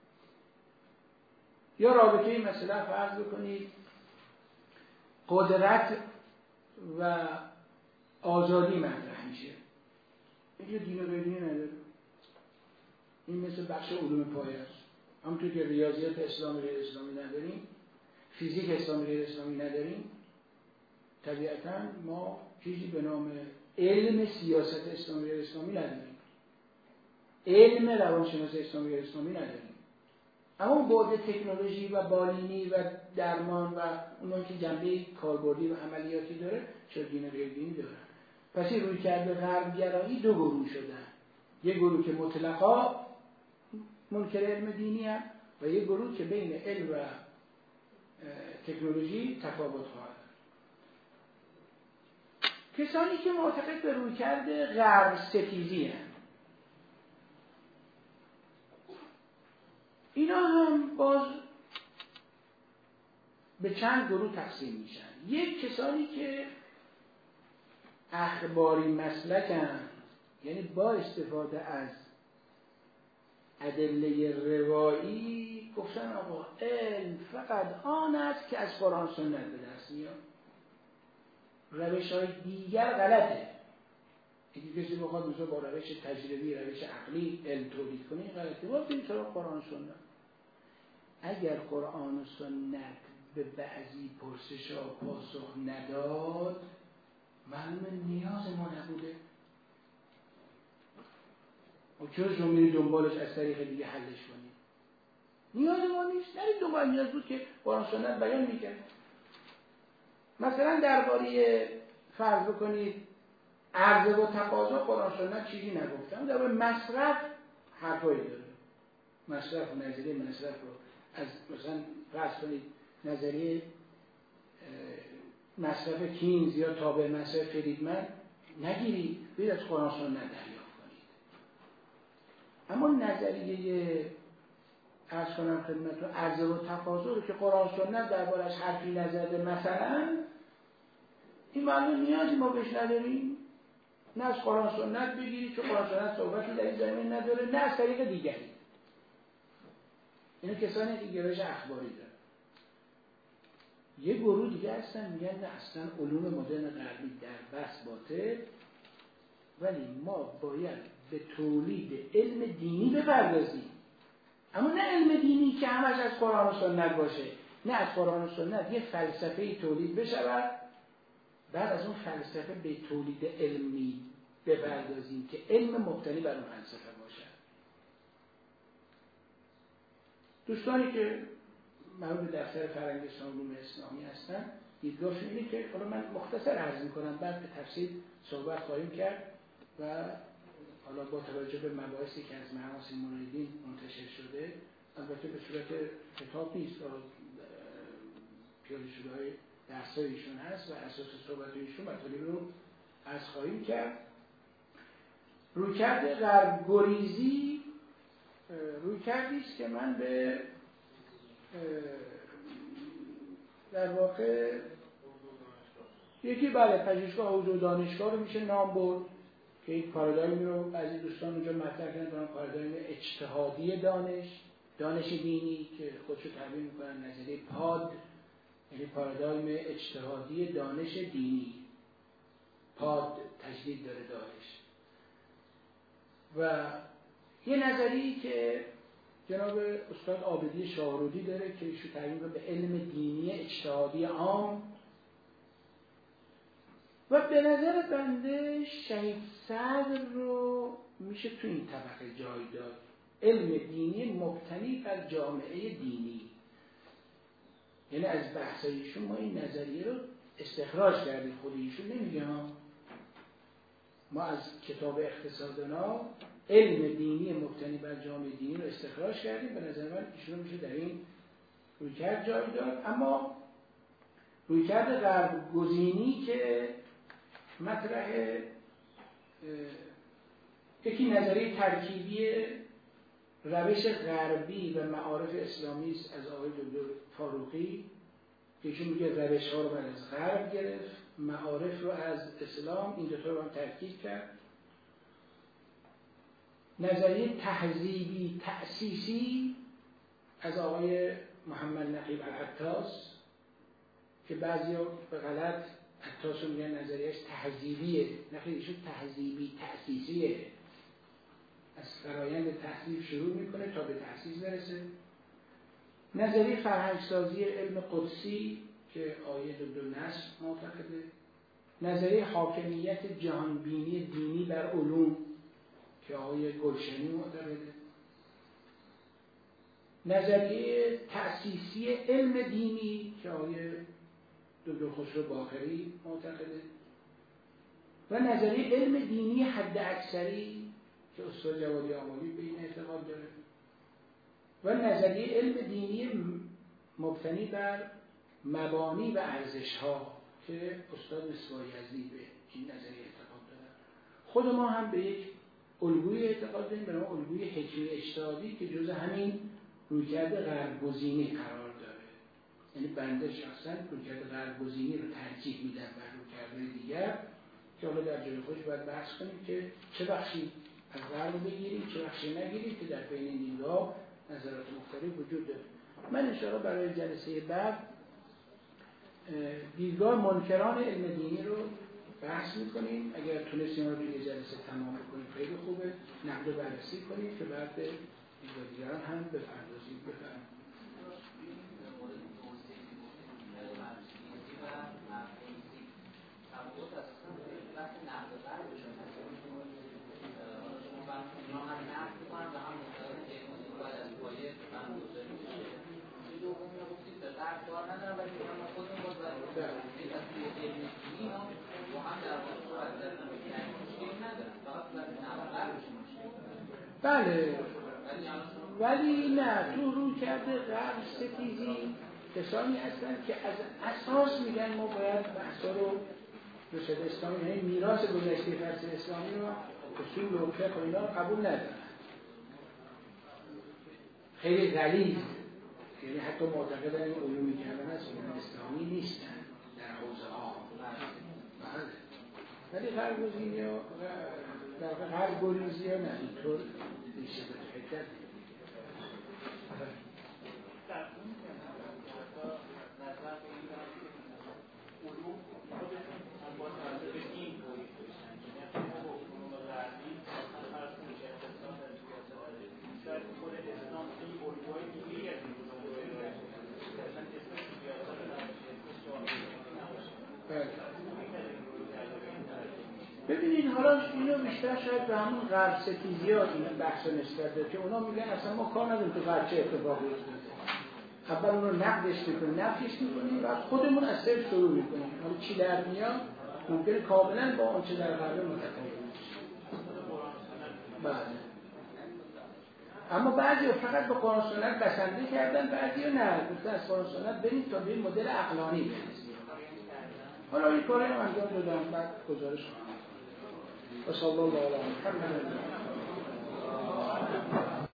یا رابطه مثلا فرض بکنید قدرت و آزادی مطرح میشه، اینجا دین و غیر دین نداره. این مثل بخش علوم پایه است. همونطور که ریاضیات اسلامی غیر اسلامی نداریم، فیزیک اسلامی غیر اسلامی نداریم، طبیعتاً ما چیزی به نام علم سیاست اسلامی غیر اسلامی نداریم، علم روانشناسی اسلامی غیر اسلامی نداریم. اما اون بعد تکنولوژی و بالینی و درمان و اون که جنبه کاربردی و عملیاتی داره، چه دین و غیر دینی داره. پس این رویکرد غربگرایی دو گروه شدن، یک گروه که مطلقا منکر علم دینی هست و یک گروه که بین علم و تکنولوژی تفاوت خواهد. کسانی که معتقد به رویکرد غرب ستیزی هستند، اینا هم باز به چند گروه تقسیم میشن. یک کسانی که اخباری مسلکن، یعنی با استفاده از ادله روایی گفتن آقا علم فقط آن است که از قرآن سنت به دست میاد، روش‌های دیگر غلطه. اگه کسی بخواد مثلا با روش تجربی، روش عقلی علم تولید کنه، این غلطه. باید بریم سراغ قرآن و سنت. اگر قرآن و سنت به بعضی پرسش‌ها پاسخ نداد، معلومه نیاز ما نبوده. و چرا شما میری دنبالش از طریق دیگه حلش کنید؟ نیاز ما نیست. نرید دنبال نیاز بود که قرآن و سنت بیان میکرد. مثلا درباره فرض بکنید عرضه و تقاضا قرآن و سنت چیزی نگفتم، درباره مصرف حرفایی داره. مصرف و نظریه مصرف رو از مثلا فرض کنید نظریه مصرف کینز یا تابع مصرف فریدمن نگیرید، برید از قرآن و سنت دریافت کنید. اما نظریه عرض کنم خدمتتون عرضه و تقاضا رو که قرآن و سنت دربارش حرفی نزده مثلا، این معلوم نیازی ما بهش نداریم. نه از قرآن و سنت بگیرید چون قرآن و سنت صحبتی در این زمین نداره، نه از طریق دیگری. اینو کسانی که گرایش اخباری دارن. یه گروه دیگه هستن میگن نه اصلا علوم مدرن غربی در بس باطل، ولی ما باید به تولید علم دینی بپردازیم. اما نه علم دینی که همش از قرآن و سنت باشه، نه از قرآن و سنت یه فلسفه‌ای تولید بشود، بعد از اون فلسفه به تولید علمی بپردازیم که علم مبتنی بر اون فلسفه باشه. دوستانی که مربوط به دفتر فرهنگ علوم اسلامی هستن دیدگاهشون اینه که حالا من مختصر عرض می‌کنم، بعد به تفصیل صحبت خواهیم کرد و حالا با توجه به مباحثی که از معاصی مرایدین منتشر شده، البته به صورت کتاب نیست، پیاده شده‌های درس‌های ایشون هست و اساس صحبت ایشون مطالب رو عرض خواهیم کرد. رویکرد غرب‌گریزی رویکردی است که من به در واقع یکی پژوهشگاه حوزه و دانشگاه رو میشه نام برد که یک پارادایمی رو بعضی دوستان اونجا مطرح کردن، دارن پارادایم اجتهادی دانش دینی که خودشو تعبیر میکنن نظریه پاد، یعنی پارادایم اجتهادی دانش دینی. پاد تجدید داره دانش. و یه نظریه‌ای که جناب استاد عابدی شاهرودی داره که ایشون تعبیر به علم دینی اجتهادی عام. و به نظر بنده شهید صدر رو میشه تو این طبقه جای داد، علم دینی مبتنی بر جامعه دینی. یعنی از بحثایشون ما این نظریه رو استخراج کردیم، خود ایشون نمیگه ما از کتاب اقتصادنا علم دینی مبتنی بر جامعه دینی رو استخراج کردیم. به نظر من ایشون رو میشه در این رویکرد جای داد. اما رویکرد غرب‌گزینی که مطرح یکی نظریه ترکیبی روش غربی و معارف اسلامی است از آقای دکتر فاروقی که ایشون میگه روش ها رو از غرب گرفت، معارف رو از اسلام این دوتا رو هم ترکیب کرد. نظریه تهذیبی تأسیسی از آقای محمد نقیب العطاس که بعضیا به غلط عطاس رو میگن نظریهش تهذیبیه، نخیر ایشون تهذیبی تأسیسیه، از فرایند تهذیب شروع میکنه تا به تأسیس برسه. نظریه فرهنگسازی علم قدسی که آیه دو نصر معتقده. نظریه حاکمیت جهانبینی دینی بر علوم که آقای گلشنی معتقده. نظریه تأسیسی علم دینی که آقای دکتر خسرو باقری معتقده. و نظریه علم دینی حد اکثری که استاد جوادی آمالی به این اعتقاد داره. و نظریه علم دینی مبتنی بر مبانی و ارزش‌ها که استاد مصباح یزدی به این نظریه اعتقاد داره. خود ما هم به یک الگوی اعتقاد داریم، به نام الگوی حکمی اجتهادی که جزء همین رویکرد غرب‌گزینی قرار داره. یعنی بنده شخصا رویکرد غرب‌گزینی رو ترجیح میدم بر رویکردهای دیگر که حالا در جای خودش باید بحث کنیم که چه بخشی از غرب بگیریم چه بخشی نگیریم که در بین این دیدگاه نظرات مختلف وجود داره. من انشاءالله برای جلسه بعد دیدگاه منکران علم دینی رو بحث میکنیم. اگر تونستیم رو توی جلسه تمام کنیم خیلی خوبه، نقد و بررسی کنیم که بعد دیدگاه دیگران هم بپردازیم. بفرمایید. بله ولی نه، تو روی کرده غرب ستیزی کسانی هستن که از اساس میگن ما باید بحثا رو رشد اسلامی، یعنی میراث گذشته فلسفه اسلامی رو اصول و فقه و اینا رو قبول ندارن. خیلی غلیظ، یعنی حتی معتقدن این علومی که همه هست علوم اسلامی نیستن در حوزه ها. ولی غرب‌گزینی ها در غرب‌گریزی ها نه اینطور میشه به حدت در اون که نظر بگیرم علوم خودشون با توجه به دین تولید بشن، یعنی علوم غربی اصلا فرض کنید که اقتصاد در شاید خود اسلام این الگوهای دیگری از این علوم رو ارائه کنه، اصلا اسمش سیاست نباشه، اسمش جامعه نباشه. ببینید حالا اینو بیشتر شاید به همون غرب ستیزی ها این بحث نسبت داره که اونا میگن اصلا ما کار نداریم تو غرب چه اتفاقی افتاده. اول اون رو نقدش میکنیم، نفیش میکنیم و خودمون از صفر شروع میکنیم. حالا چی در میاد ممکنه کاملا با آنچه در غرب متفاوت باشه. بله. اما بعضی فقط به قرآن سنت بسنده کردن، بعضی نه، گفتن از قرآن سنت بریم تا به مدل عقلانی برسیم. حالا این کاری رو انجام دادم، بعد گزارش کنم. و صلی الله علیه و سلم.